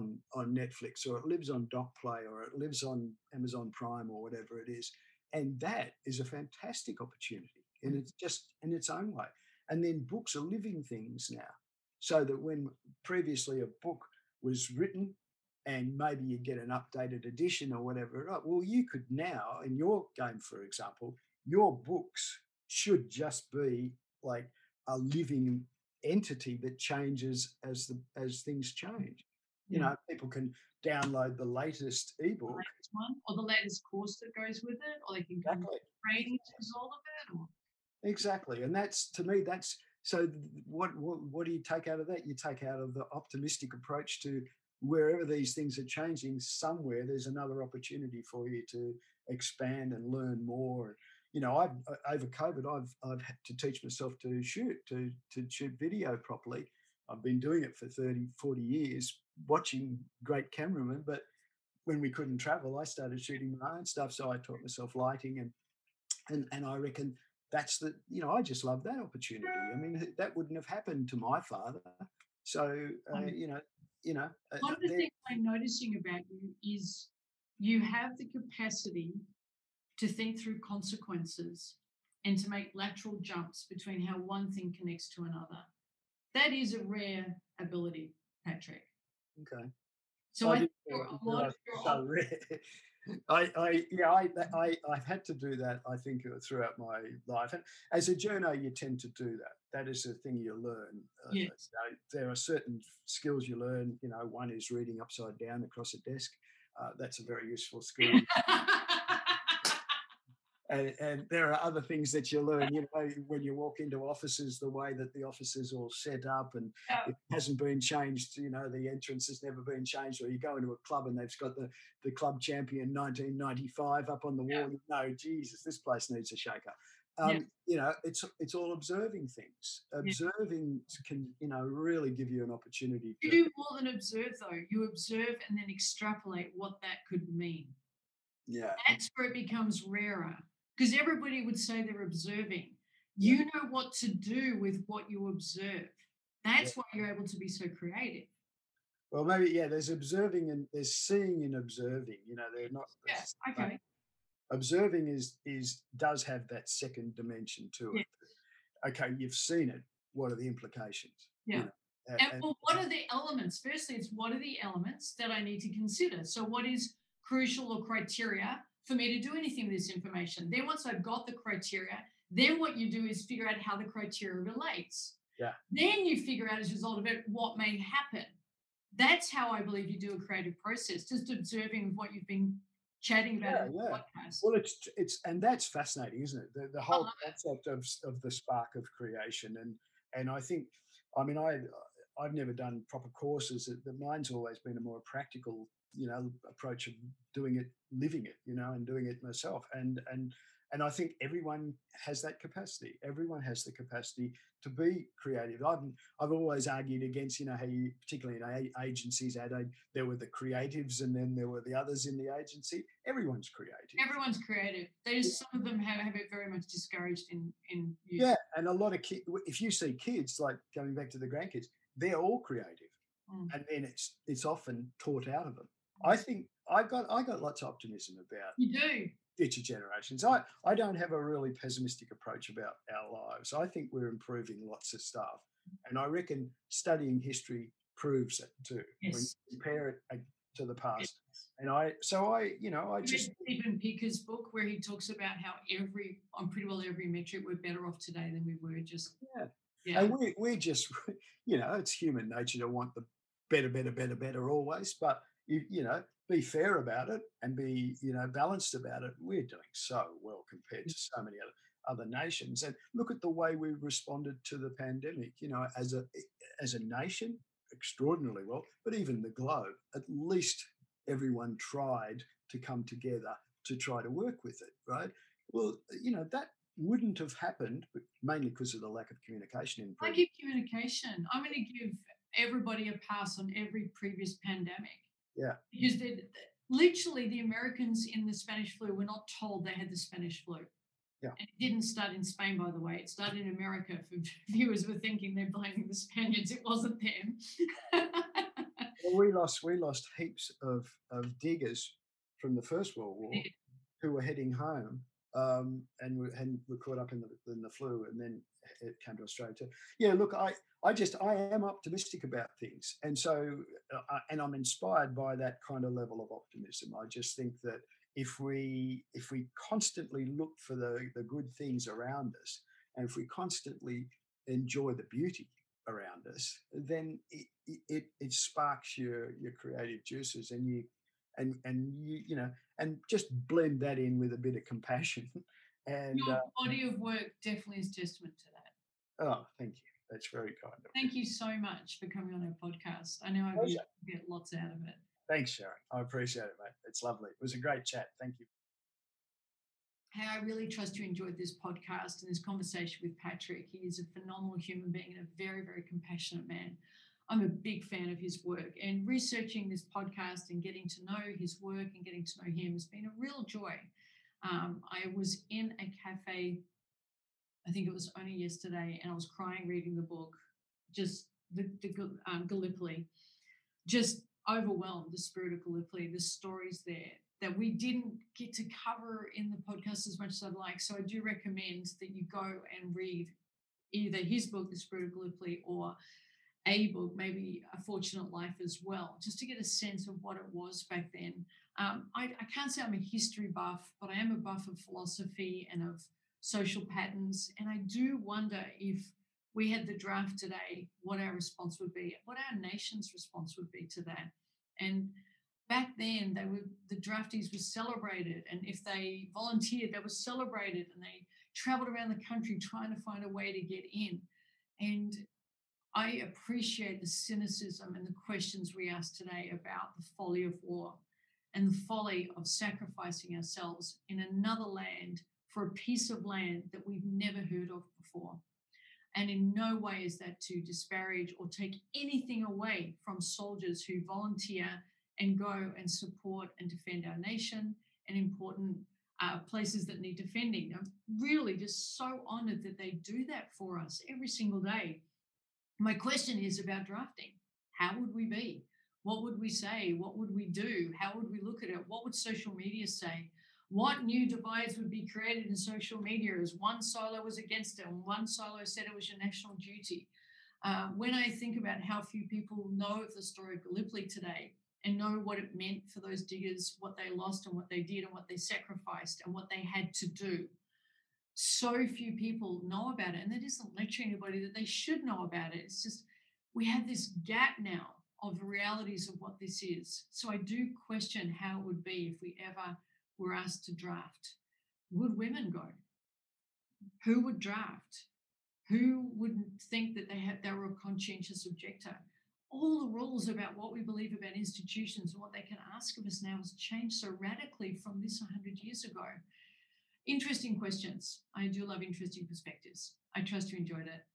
on Netflix, or it lives on DocPlay, or it lives on Amazon Prime, or whatever it is. And that is a fantastic opportunity. And it's just in its own way. And then books are living things now. So that when previously a book was written and maybe you get an updated edition or whatever, well, you could now, in your game, for example, your books should just be like a living entity that changes as things change. Yeah. People can download the latest The ebook. latest one or the latest course that goes with it, or they can come Exactly. training as a result of it. Or Exactly. And that's, to me, that's, so what do you take out of that? You take out of the optimistic approach to wherever these things are changing, somewhere there's another opportunity for you to expand and learn more. I've over COVID, I've had to teach myself to shoot video properly. I've been doing it for 30, 40 years, watching great cameramen, but when we couldn't travel, I started shooting my own stuff. So I taught myself lighting, and I reckon that's I just love that opportunity. I mean, that wouldn't have happened to my father. So one one of the there, things I'm noticing about you is you have the capacity to think through consequences and to make lateral jumps between how one thing connects to another. That is a rare ability, Patrick. Okay. So I I think didn't a lot of realise your it's so rare. I've had to do that. I think throughout my life, and as a journo, you tend to do that. That is the thing you learn. yes. There are certain skills you learn. One is reading upside down across a desk. That's a very useful skill. And there are other things that you learn, when you walk into offices, the way that the office is all set up and Yeah, it hasn't been changed, the entrance has never been changed, or you go into a club and they've got the club champion 1995 up on the yeah, wall. Jesus, this place needs a shaker. yeah, It's all observing things. yeah. Observing can, really give you an opportunity You to, do more than observe, though. You observe and then extrapolate what that could mean. yeah, That's where it becomes rarer because everybody would say they're observing. yeah, You know what to do with what you observe. yeah. That's why you're able to be so creative. Well, maybe, yeah, there's observing and there's seeing and observing, they're not the Yeah. same. Okay. Observing is does have that second dimension to Yeah. it. Okay, you've seen it. What are the implications? Yeah. You know, And and well, what are the elements? Firstly, it's what are the elements that I need to consider? So, what is crucial or criteria for me to do anything with this information? Then, once I've got the criteria, then what you do is figure out how the criteria relates. yeah, Then you figure out as a result of it what may happen. That's how I believe you do a creative process, just observing what you've been chatting about in yeah, the yeah. podcast. Well, it's and that's fascinating, isn't it? The I whole love it. concept of the spark of creation, and I think, I mean, I've never done proper courses. Mine's always been a more practical, approach of doing it, living it, and doing it myself. And I think everyone has that capacity. Everyone has the capacity to be creative. I've always argued against, how you, particularly in agencies, there were the creatives and then there were the others in the agency. Everyone's creative. Everyone's creative. Some of them have it very much discouraged in use. Yeah, and a lot of kids. If you see kids, like going back to the grandkids, they're all creative, Mm. and then it's often taught out of them. I Mm. think I got lots of optimism about You do. future generations. I don't have a really pessimistic approach about our lives. I think we're improving lots of stuff, and I reckon studying history proves it too. When Yes. you compare it to the Yes. past, and I You just read Stephen Pinker's book where he talks about how on pretty well every metric we're better off today than we were just yeah. yeah. And we're just, it's human nature to want the better, better, better, better always. But be fair about it and be, balanced about it. We're doing so well compared to so many other nations. And look at the way we responded to the pandemic. As a nation, extraordinarily well. But even the globe, at least everyone tried to come together to try to work with it. Right. Well, that wouldn't have happened, but mainly because of the lack of communication in I previous. give communication. I'm going to give everybody a pass on every previous pandemic Yeah, because literally the Americans in the Spanish flu were not told they had the Spanish flu. yeah. And it didn't start in Spain, by the way. It started in America. For viewers were thinking they're blaming the Spaniards, it wasn't them. Well, we lost heaps of diggers from the First World War who were heading home, and were caught up in the flu, and then it came to Australia too. Yeah, look, I am optimistic about things, and so and I'm inspired by that kind of level of optimism. I just think that if we constantly look for the good things around us, and if we constantly enjoy the beauty around us, then it sparks your creative juices, and just blend that in with a bit of compassion. And Your body of work definitely is testament to that. oh, thank you. That's very kind of you. Thank you so much for coming on our podcast. I know Pleasure. you get lots out of it. Thanks, Sharon. I appreciate it, mate. It's lovely. It was a great chat. Thank you. Hey, I really trust you enjoyed this podcast and this conversation with Patrick. He is a phenomenal human being and a very, very compassionate man. I'm a big fan of his work, and researching this podcast and getting to know his work and getting to know him has been a real joy. I was in a cafe, I think it was only yesterday, and I was crying reading the book, just the Gallipoli, just overwhelmed, the spirit of Gallipoli, the stories there that we didn't get to cover in the podcast as much as I'd like. So I do recommend that you go and read either his book, The Spirit of Gallipoli, or a book, maybe A Fortunate Life as well, just to get a sense of what it was back then. I can't say I'm a history buff, but I am a buff of philosophy and of social patterns. And I do wonder if we had the draft today, what our response would be, what our nation's response would be to that. And back then, the draftees were celebrated, and if they volunteered, they were celebrated, and they traveled around the country trying to find a way to get in. And I appreciate the cynicism and the questions we ask today about the folly of war and the folly of sacrificing ourselves in another land for a piece of land that we've never heard of before. And in no way is that to disparage or take anything away from soldiers who volunteer and go and support and defend our nation and important places that need defending. I'm really just so honored that they do that for us every single day. My question is about drafting. How would we be? What would we say? What would we do? How would we look at it? What would social media say? What new divides would be created in social media as one silo was against it and one silo said it was your national duty? When I think about how few people know of the story of Gallipoli today and know what it meant for those diggers, what they lost and what they did and what they sacrificed and what they had to do, so few people know about it. And that isn't lecturing anybody that they should know about it. It's just we have this gap now of the realities of what this is. So I do question how it would be if we ever were asked to draft. Would women go? Who would draft? Who wouldn't think that they were a conscientious objector? All the rules about what we believe about institutions and what they can ask of us now has changed so radically from this 100 years ago. Interesting questions. I do love interesting perspectives. I trust you enjoyed it.